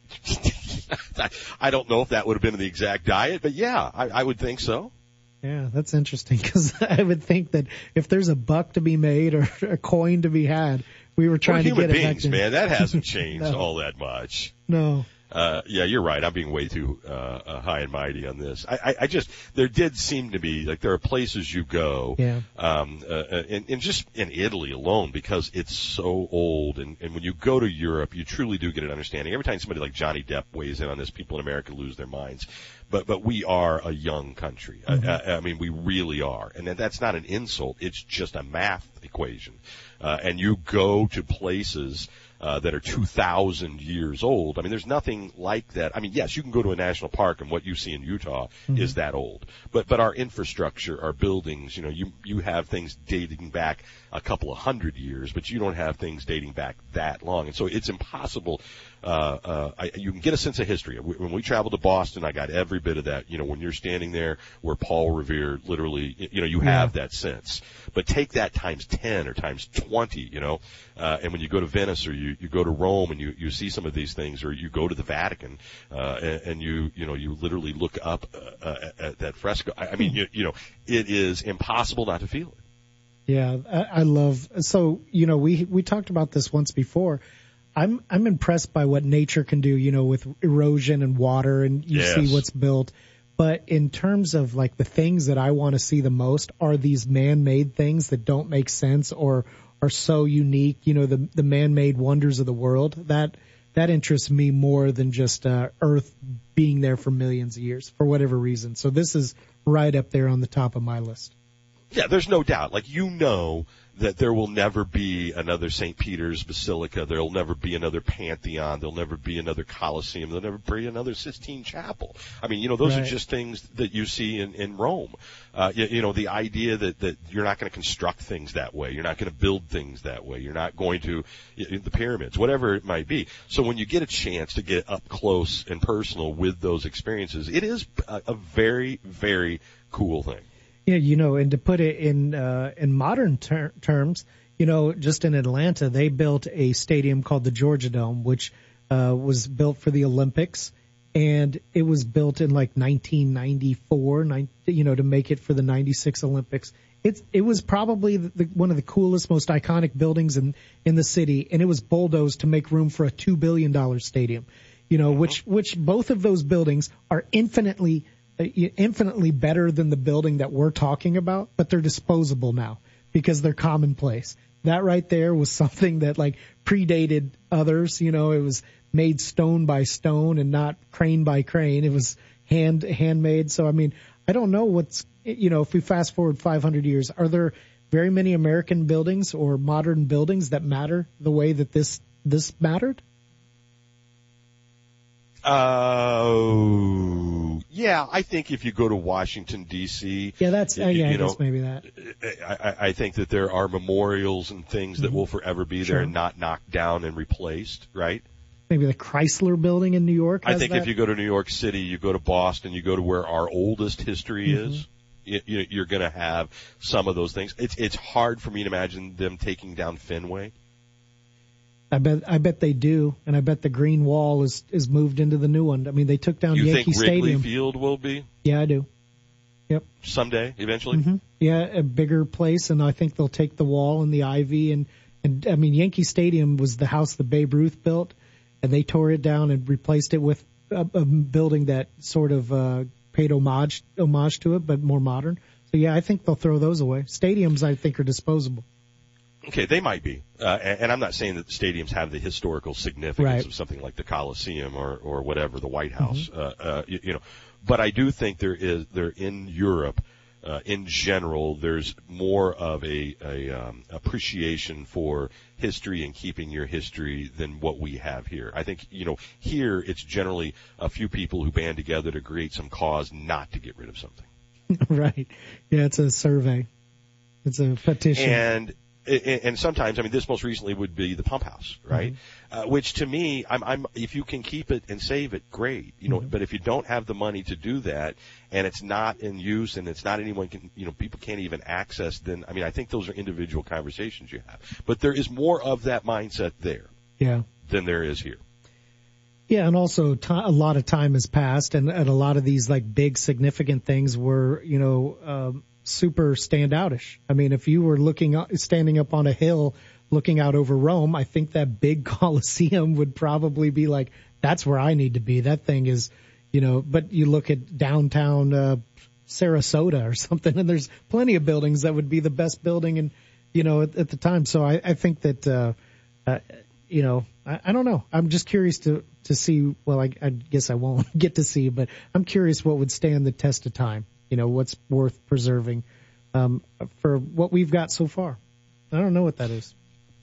I don't know if that would have been the exact diet, but yeah, I, I would think so. Yeah, that's interesting, because I would think that if there's a buck to be made or a coin to be had, we were trying we're to get beings, it back to... man. That hasn't changed no. all that much. No. Uh, yeah, you're right. I'm being way too uh, uh, high and mighty on this. I, I, I just there did seem to be like there are places you go, yeah. um, uh, and, and just in Italy alone, because it's so old, and, and when you go to Europe, you truly do get an understanding. Every time somebody like Johnny Depp weighs in on this, people in America lose their minds. But but we are a young country. Mm-hmm. I, I, I mean, we really are, and that's not an insult. It's just a math equation. Uh, and you go to places. Uh, that are two thousand years old. I mean, there's nothing like that. I mean, yes, you can go to a national park and what you see in Utah mm-hmm. is that old. But, but our infrastructure, our buildings, you know, you, you have things dating back a couple of hundred years, but you don't have things dating back that long. And so it's impossible. Uh, uh, I, you can get a sense of history. When we traveled to Boston, I got every bit of that. You know, when you're standing there where Paul Revere literally, you know, you have yeah. that sense. But take that times ten or times twenty, you know, uh, and when you go to Venice or you, you go to Rome and you, you see some of these things, or you go to the Vatican, uh, and, and you, you know, you literally look up, uh, at, at that fresco. I, I mean, you, you know, it is impossible not to feel it. Yeah, I, I love, so, you know, we, we talked about this once before. I'm I'm impressed by what nature can do, you know, with erosion and water, and you yes. see what's built. But in terms of like the things that I want to see the most are these man-made things that don't make sense or are so unique, you know, the the man-made wonders of the world. That that interests me more than just uh, Earth being there for millions of years for whatever reason. So this is right up there on the top of my list. Yeah, there's no doubt. Like, you know that there will never be another Saint Peter's Basilica. There will never be another Pantheon. There'll never be another Colosseum. There'll never be another Sistine Chapel. I mean, you know, those right. are just things that you see in, in Rome. Uh, you, you know, the idea that, that you're not going to construct things that way. You're not going to build things that way. You're not going to, you know, the pyramids, whatever it might be. So when you get a chance to get up close and personal with those experiences, it is a, a very, very cool thing. Yeah, you know, and to put it in uh, in modern ter- terms, you know, just in Atlanta, they built a stadium called the Georgia Dome, which uh, was built for the Olympics, and it was built in like nineteen ninety-four, nine, you know, to make it for the ninety-six Olympics. It's it was probably the, the, one of the coolest, most iconic buildings in in the city, and it was bulldozed to make room for a two billion dollars stadium. You know, which which both of those buildings are infinitely. infinitely better than the building that we're talking about, but they're disposable now because they're commonplace. That right there was something that like predated others. You know, it was made stone by stone and not crane by crane. It was hand handmade. So, I mean, I don't know what's, you know, if we fast forward five hundred years, are there very many American buildings or modern buildings that matter the way that this, this mattered? Uh, yeah, I think if you go to Washington, D C Yeah, that's, uh, yeah, I know, guess maybe that. I, I think that there are memorials and things that mm-hmm. will forever be Sure. there and not knocked down and replaced, right? Maybe the Chrysler Building in New York has I think that? if you go to New York City, you go to Boston, you go to where our oldest history Mm-hmm. is, you, you, you're going to have some of those things. It's, it's hard for me to imagine them taking down Fenway. I bet I bet they do, and I bet the green wall is is moved into the new one. I mean, they took down You Yankee think Wrigley Stadium. Field will be? Yeah, I do. Yep. Someday, eventually? Mm-hmm. Yeah, a bigger place, and I think they'll take the wall and the ivy. And, and I mean, Yankee Stadium was the house that Babe Ruth built, and they tore it down and replaced it with a, a building that sort of uh, paid homage homage to it, but more modern. So, yeah, I think they'll throw those away. Stadiums, I think, are disposable. Okay, they might be, uh, and, and I'm not saying that the stadiums have the historical significance right. of something like the Coliseum or, or whatever, the White House. Mm-hmm. Uh, uh, you, you know, but I do think there is there in Europe, uh, in general, there's more of a, a um, appreciation for history and keeping your history than what we have here. I think you know here it's generally a few people who band together to create some cause not to get rid of something. Right. Yeah, it's a survey. It's a petition. And and sometimes, I mean, this most recently would be the pump house, right? Mm-hmm. Uh, which to me, I'm, I'm, if you can keep it and save it, great, you know. Mm-hmm. But if you don't have the money to do that, and it's not in use, and it's not anyone can, you know, people can't even access, then I mean, I think those are individual conversations you have. But there is more of that mindset there, yeah, than there is here. Yeah, and also t- a lot of time has passed, and, and a lot of these like big significant things were, you know. Um, super standoutish. I mean, if you were looking, standing up on a hill, looking out over Rome, I think that big Colosseum would probably be like, that's where I need to be. That thing is, you know, but you look at downtown uh, Sarasota or something, and there's plenty of buildings that would be the best building, and you know, at, at the time. So I, I think that, uh, uh, you know, I, I don't know. I'm just curious to to see. Well, I, I guess I won't get to see, but I'm curious what would stand the test of time. You know, what's worth preserving um, for what we've got so far. I don't know what that is.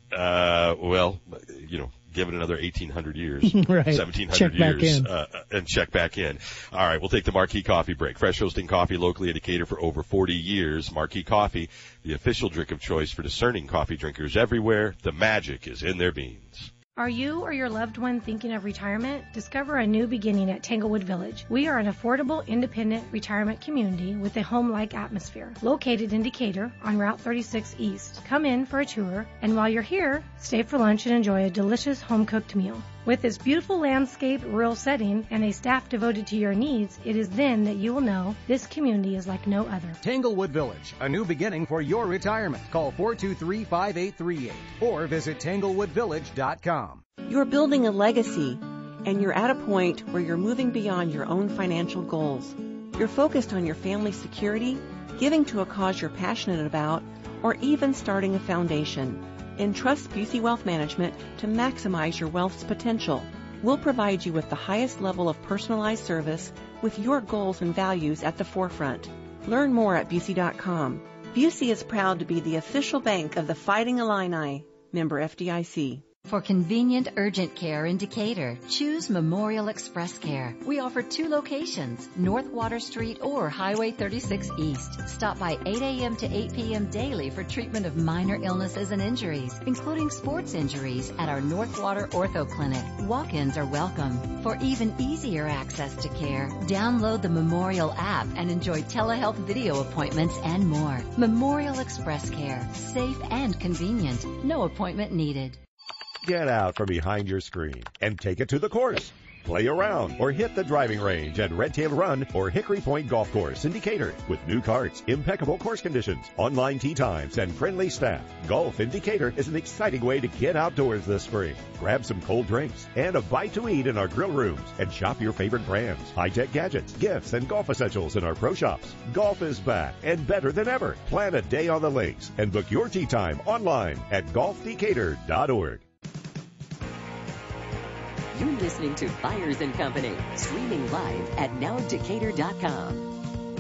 Uh, well, you know, give it another eighteen hundred years, right. seventeen hundred check years, back in. Uh, and check back in. All right, we'll take the Marquee Coffee break. Fresh roasting coffee locally in Decatur for over forty years. Marquee Coffee, the official drink of choice for discerning coffee drinkers everywhere. The magic is in their beans. Are you or your loved one thinking of retirement? Discover a new beginning at Tanglewood Village. We are an affordable, independent retirement community with a home-like atmosphere. Located in Decatur on Route thirty-six East. Come in for a tour, and while you're here, stay for lunch and enjoy a delicious home-cooked meal. With this beautiful landscape, rural setting, and a staff devoted to your needs, it is then that you will know this community is like no other. Tanglewood Village, a new beginning for your retirement. Call four two three, five eight three eight or visit tanglewood village dot com. You're building a legacy, and you're at a point where you're moving beyond your own financial goals. You're focused on your family's security, giving to a cause you're passionate about, or even starting a foundation. Entrust Busey Wealth Management to maximize your wealth's potential. We'll provide you with the highest level of personalized service with your goals and values at the forefront. Learn more at Busey dot com. Busey is proud to be the official bank of the Fighting Illini. Member F D I C. For convenient urgent care in Decatur, choose Memorial Express Care. We offer two locations, North Water Street or Highway thirty-six East. Stop by eight a.m. to eight p.m. daily for treatment of minor illnesses and injuries, including sports injuries at our North Water Ortho Clinic. Walk-ins are welcome. For even easier access to care, download the Memorial app and enjoy telehealth video appointments and more. Memorial Express Care, safe and convenient. No appointment needed. Get out from behind your screen and take it to the course. Play around or hit the driving range at Red Tail Run or Hickory Point Golf Course in Decatur. With new carts, impeccable course conditions, online tee times, and friendly staff, golf in Decatur is an exciting way to get outdoors this spring. Grab some cold drinks and a bite to eat in our grill rooms and shop your favorite brands, high-tech gadgets, gifts, and golf essentials in our pro shops. Golf is back and better than ever. Plan a day on the links and book your tee time online at golf decatur dot org. You're listening to Byers and Company, streaming live at now decatur dot com.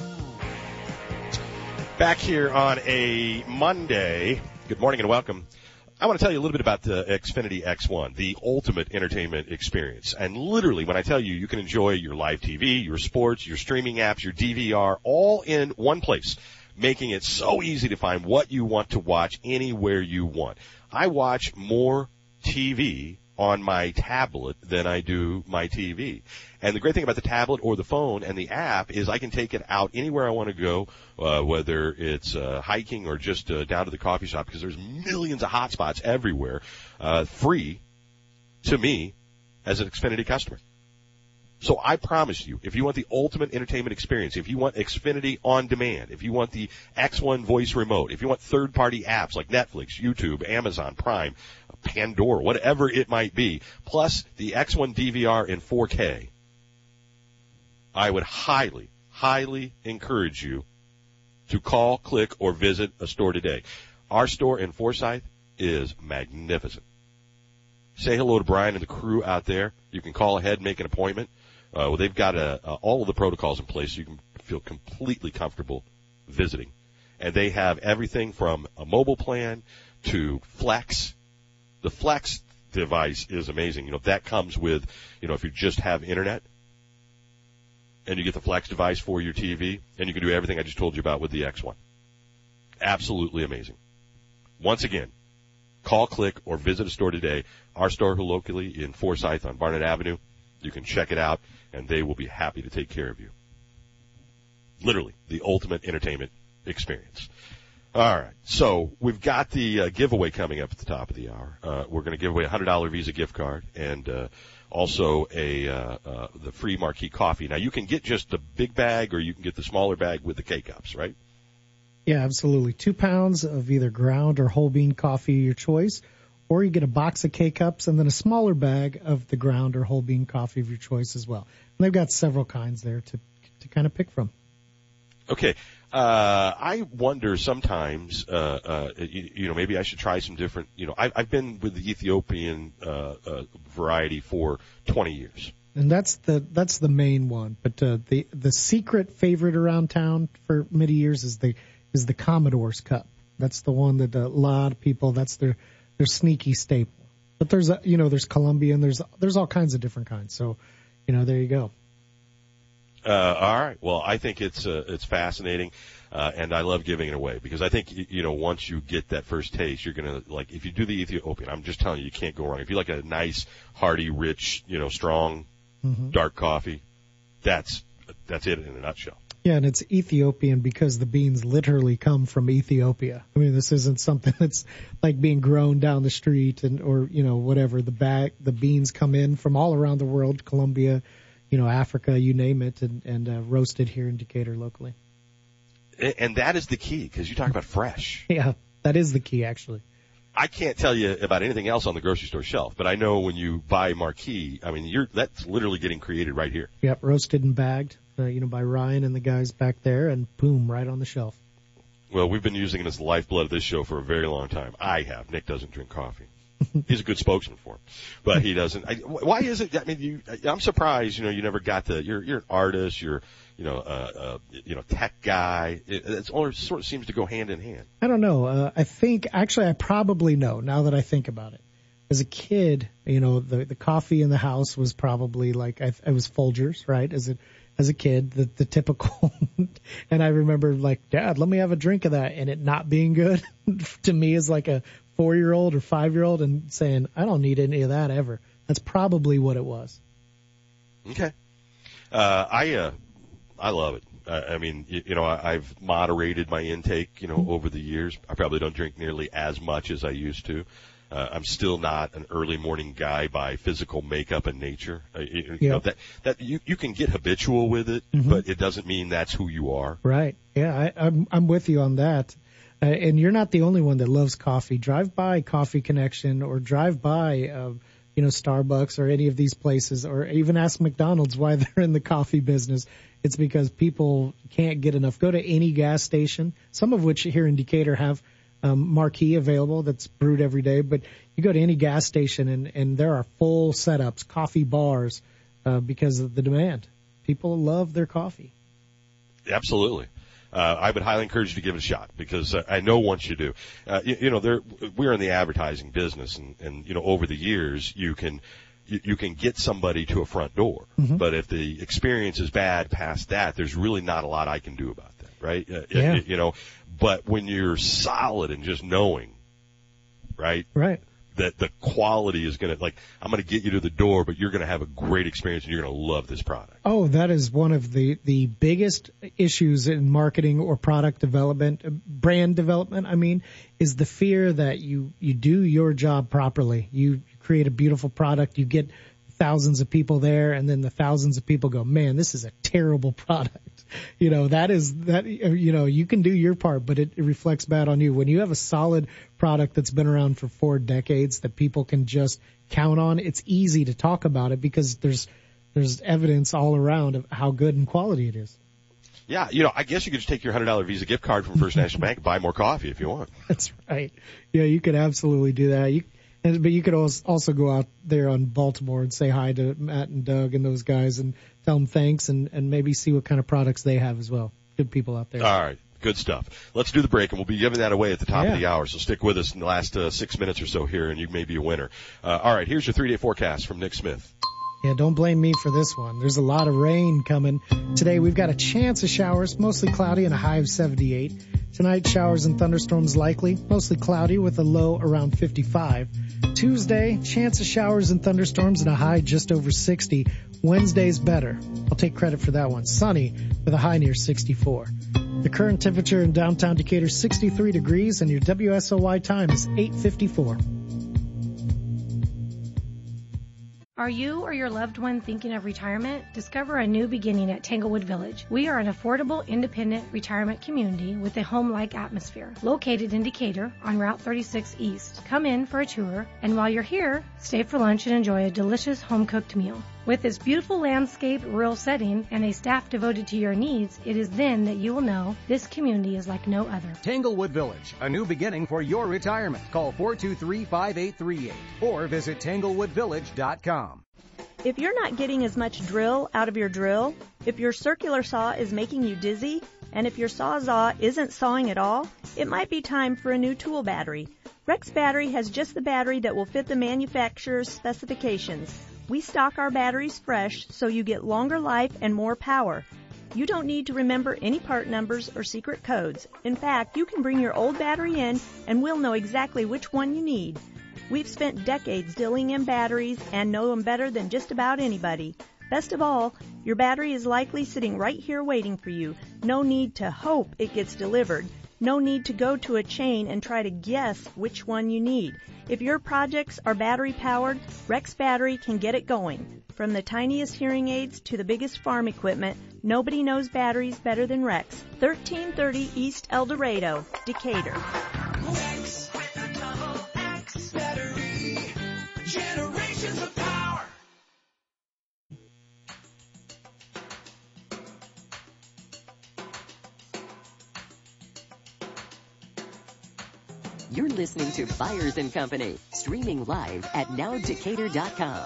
Back here on a Monday. Good morning and welcome. I want to tell you a little bit about the Xfinity X one, the ultimate entertainment experience. And literally, when I tell you, you can enjoy your live T V, your sports, your streaming apps, your D V R, all in one place, making it so easy to find what you want to watch anywhere you want. I watch more T V on my tablet than I do my T V. And the great thing about the tablet or the phone and the app is I can take it out anywhere I want to go, uh, whether it's uh, hiking or just uh, down to the coffee shop, because there's millions of hotspots everywhere, uh, free to me as an Xfinity customer. So I promise you, if you want the ultimate entertainment experience, if you want Xfinity on demand, if you want the X one voice remote, if you want third-party apps like Netflix, YouTube, Amazon Prime, Pandora, whatever it might be, plus the X one D V R in four K, I would highly, highly encourage you to call, click, or visit a store today. Our store in Forsyth is magnificent. Say hello to Brian and the crew out there. You can call ahead and make an appointment. Uh, well, they've got a, uh, all of the protocols in place so you can feel completely comfortable visiting. And they have everything from a mobile plan to Flex. The Flex device is amazing. You know, that comes with, you know, if you just have internet and you get the Flex device for your T V, and you can do everything I just told you about with the X one. Absolutely amazing. Once again, call, click, or visit a store today. Our store locally in Forsyth on Barnett Avenue. You can check it out, and they will be happy to take care of you. Literally, the ultimate entertainment experience. All right, so we've got the uh, giveaway coming up at the top of the hour. Uh, we're going to give away a one hundred dollars Visa gift card and uh, also a uh, uh, the free Marquee coffee. Now, you can get just the big bag or you can get the smaller bag with the K-Cups, right? Yeah, absolutely. Two pounds of either ground or whole bean coffee, your choice, or you get a box of K-Cups and then a smaller bag of the ground or whole bean coffee of your choice as well. And they've got several kinds there to to kind of pick from. Okay. Uh, I wonder sometimes, uh, uh, you, you know, maybe I should try some different, you know, I, I've been with the Ethiopian, uh, uh, variety for twenty years. And that's the, that's the main one. But, uh, the, the secret favorite around town for many years is the, is the Commodore's Cup. That's the one that a lot of people, that's their, their sneaky staple. But there's, a, you know, there's Colombian, there's, there's all kinds of different kinds. So, you know, there you go. Uh, all right. Well, I think it's uh, it's fascinating, uh, and I love giving it away because I think you know once you get that first taste, you're gonna like if you do the Ethiopian. I'm just telling you, you can't go wrong. If you like a nice, hearty, rich, you know, strong, mm-hmm. dark coffee, that's that's it in a nutshell. Yeah, and it's Ethiopian because the beans literally come from Ethiopia. I mean, this isn't something that's like being grown down the street and or you know whatever. The bag, the beans come in from all around the world, Colombia. You know, Africa, you name it, and, and uh, roasted here in Decatur locally. And that is the key, because you talk about fresh. Yeah, that is the key, actually. I can't tell you about anything else on the grocery store shelf, but I know when you buy Marquee, I mean, you're that's literally getting created right here. Yep, roasted and bagged, uh, you know, by Ryan and the guys back there, and boom, right on the shelf. Well, we've been using it as the lifeblood of this show for a very long time. I have. Nick doesn't drink coffee. He's a good spokesman for him, but he doesn't. I, why is it? I mean, you, I'm surprised. You know, you never got the. You're you're an artist. You're you know uh, uh you know tech guy. It, it's all sort of seems to go hand in hand. I don't know. Uh, I think actually I probably know now that I think about it. As a kid, you know, the the coffee in the house was probably like I, it was Folgers, right? As a as a kid, the the typical. And I remember like, Dad, let me have a drink of that, and it not being good to me is like a four-year-old or five-year-old and saying, I don't need any of that ever. That's probably what it was. Okay. Uh, I, uh, I love it. I, I mean, you, you know, I, I've moderated my intake, you know, mm-hmm. over the years. I probably don't drink nearly as much as I used to. Uh, I'm still not an early morning guy by physical makeup and nature. Uh, you, yeah. you know, that, that you, you can get habitual with it, mm-hmm. but it doesn't mean that's who you are. Right. Yeah. I, I'm, I'm with you on that. Uh, and you're not the only one that loves coffee. Drive by Coffee Connection or drive by, uh, you know, Starbucks or any of these places, or even ask McDonald's why they're in the coffee business. It's because people can't get enough. Go to any gas station, some of which here in Decatur have um, Marquee available that's brewed every day. But you go to any gas station and, and there are full setups, coffee bars, uh, because of the demand. People love their coffee. Absolutely. Uh, I would highly encourage you to give it a shot because uh, I know once you do, uh, you, you know, there, we're in the advertising business and, and, you know, over the years you can, you, you can get somebody to a front door, mm-hmm. but if the experience is bad past that, there's really not a lot I can do about that, right? Uh, yeah. You, you know, but when you're solid and just knowing, right? Right. That the quality is going to, like, I'm going to get you to the door, but you're going to have a great experience and you're going to love this product. Oh, that is one of the, the biggest issues in marketing or product development, brand development, I mean, is the fear that you, you do your job properly. You create a beautiful product, you get thousands of people there, and then the thousands of people go, man, this is a terrible product. You know, that is that, you know, you can do your part, but it, it reflects bad on you. When you have a solid product that's been around for four decades that people can just count on, it's easy to talk about it because there's, there's evidence all around of how good and quality it is. Yeah, you know, I guess you could just take your one hundred dollars Visa gift card from First National Bank and buy more coffee if you want. That's right. Yeah, you could absolutely do that. You, and, but you could also go out there on Baltimore and say hi to Matt and Doug and those guys and tell them thanks and, and maybe see what kind of products they have as well. Good people out there. All right. Good stuff. Let's do the break, and we'll be giving that away at the top yeah. of the hour. So stick with us in the last uh, six minutes or so here, and you may be a winner. Uh, all right, here's your three-day forecast from Nick Smith. Yeah, don't blame me for this one. There's a lot of rain coming. Today we've got a chance of showers, mostly cloudy and a high of seventy-eight. Tonight, showers and thunderstorms likely, mostly cloudy with a low around fifty-five. Tuesday, chance of showers and thunderstorms and a high just over sixty. Wednesday's better. I'll take credit for that one. Sunny with a high near sixty-four. The current temperature in downtown Decatur is sixty-three degrees and your W S O Y time is eight fifty-four. Are you or your loved one thinking of retirement? Discover a new beginning at Tanglewood Village. We are an affordable, independent retirement community with a home-like atmosphere. Located in Decatur on Route thirty-six East. Come in for a tour, and while you're here, stay for lunch and enjoy a delicious home-cooked meal. With its beautiful landscape, rural setting, and a staff devoted to your needs, it is then that you will know this community is like no other. Tanglewood Village, a new beginning for your retirement. Call four two three, five eight three eight or visit tanglewood village dot com. If you're not getting as much drill out of your drill, if your circular saw is making you dizzy, and if your Sawzall isn't sawing at all, it might be time for a new tool battery. Rex Battery has just the battery that will fit the manufacturer's specifications. We stock our batteries fresh so you get longer life and more power. You don't need to remember any part numbers or secret codes. In fact, you can bring your old battery in and we'll know exactly which one you need. We've spent decades dealing in batteries and know them better than just about anybody. Best of all, your battery is likely sitting right here waiting for you. No need to hope it gets delivered. No need to go to a chain and try to guess which one you need. If your projects are battery powered, Rex Battery can get it going. From the tiniest hearing aids to the biggest farm equipment, nobody knows batteries better than Rex. thirteen thirty East El Dorado, Decatur. Rex, double X battery, generations of power. You're listening to Byers and Company, streaming live at now decatur dot com.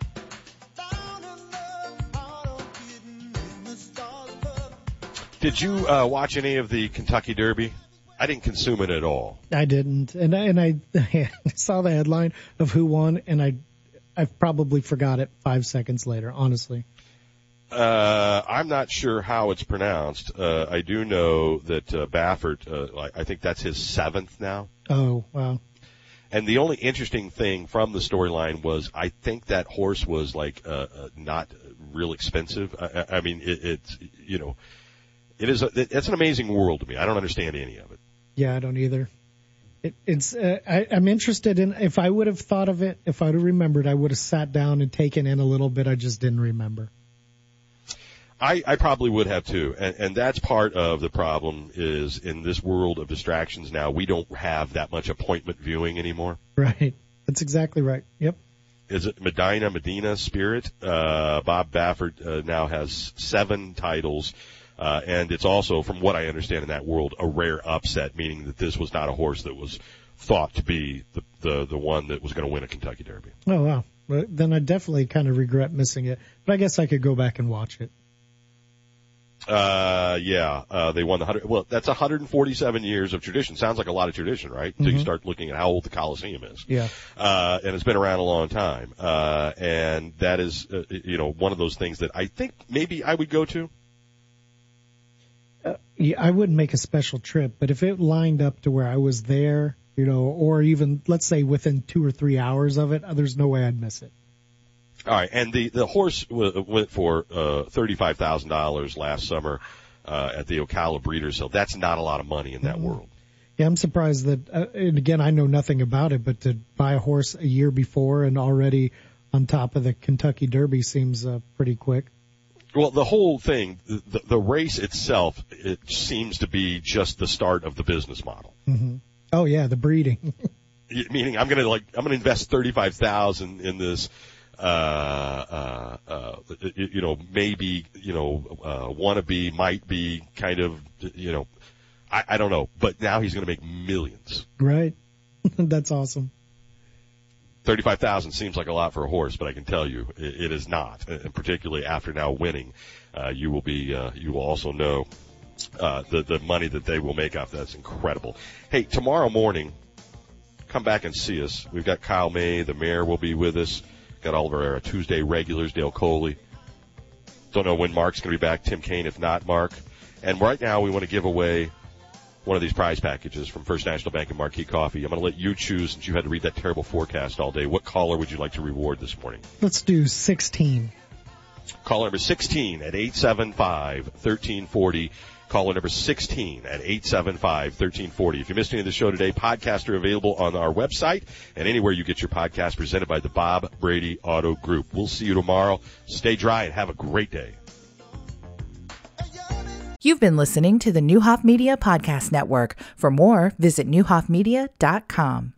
Did you uh, watch any of the Kentucky Derby? I didn't consume it at all. I didn't, and I, and I saw the headline of who won, and I I probably forgot it five seconds later. Honestly, uh, I'm not sure how it's pronounced. Uh, I do know that uh, Baffert. Uh, I think that's his seventh now. Oh wow! And the only interesting thing from the storyline was I think that horse was like uh, uh, not real expensive. I, I mean, it, it's you know. It is. A, it's an amazing world to me. I don't understand any of it. Yeah, I don't either. It, it's. Uh, I, I'm interested in. If I would have thought of it, if I'd have remembered, I would have sat down and taken in a little bit. I just didn't remember. I, I probably would have too, and, and that's part of the problem. Is in this world of distractions now, we don't have that much appointment viewing anymore. Right. That's exactly right. Yep. Is it Medina, Medina Spirit? Uh, Bob Baffert uh, now has seven titles. Uh, and it's also, from what I understand in that world, a rare upset, meaning that this was not a horse that was thought to be the the, the one that was going to win a Kentucky Derby. Oh, wow. Well, then I definitely kind of regret missing it. But I guess I could go back and watch it. Uh, yeah, uh, they won the hundred. Well, that's one hundred forty-seven years of tradition. Sounds like a lot of tradition, right? Until Mm-hmm. you start looking at how old the Coliseum is. Yeah. Uh, and it's been around a long time. Uh, and that is, uh, you know, one of those things that I think maybe I would go to. Uh, yeah, I wouldn't make a special trip, but if it lined up to where I was there, you know, or even, let's say, within two or three hours of it, there's no way I'd miss it. All right, and the, the horse w- went for uh, thirty-five thousand dollars last summer uh, at the Ocala Breeders' Sale. That's not a lot of money in that Mm-hmm. world. Yeah, I'm surprised that, uh, and again, I know nothing about it, but to buy a horse a year before and already on top of the Kentucky Derby seems uh, pretty quick. Well, the whole thing, the, the race itself, it seems to be just the start of the business model. Mm-hmm. Oh yeah, the breeding. Meaning, I'm gonna like, I'm gonna invest thirty-five thousand in this, uh, uh, uh, you know, maybe you know, uh, wannabe, might be kind of, you know, I, I don't know. But now he's going to make millions. Right. That's awesome. thirty-five thousand seems like a lot for a horse, but I can tell you it, it is not. And particularly after now winning, uh, you will be, uh, you will also know, uh, the, the money that they will make off that's incredible. Hey, tomorrow morning, come back and see us. We've got Kyle May, the mayor will be with us. Got all of our uh, Tuesday regulars, Dale Coley. Don't know when Mark's going to be back. Tim Kaine, if not Mark. And right now we want to give away one of these prize packages from First National Bank and Marquee Coffee. I'm going to let you choose, since you had to read that terrible forecast all day. What caller would you like to reward this morning? Let's do sixteen. Caller number sixteen at eight seven five, one three four zero. Caller number sixteen at eight seven five, one three four zero. If you missed any of the show today, podcasts are available on our website and anywhere you get your podcast, presented by the Bob Brady Auto Group. We'll see you tomorrow. Stay dry and have a great day. You've been listening to the Newhoff Media Podcast Network. For more, visit newhoff media dot com.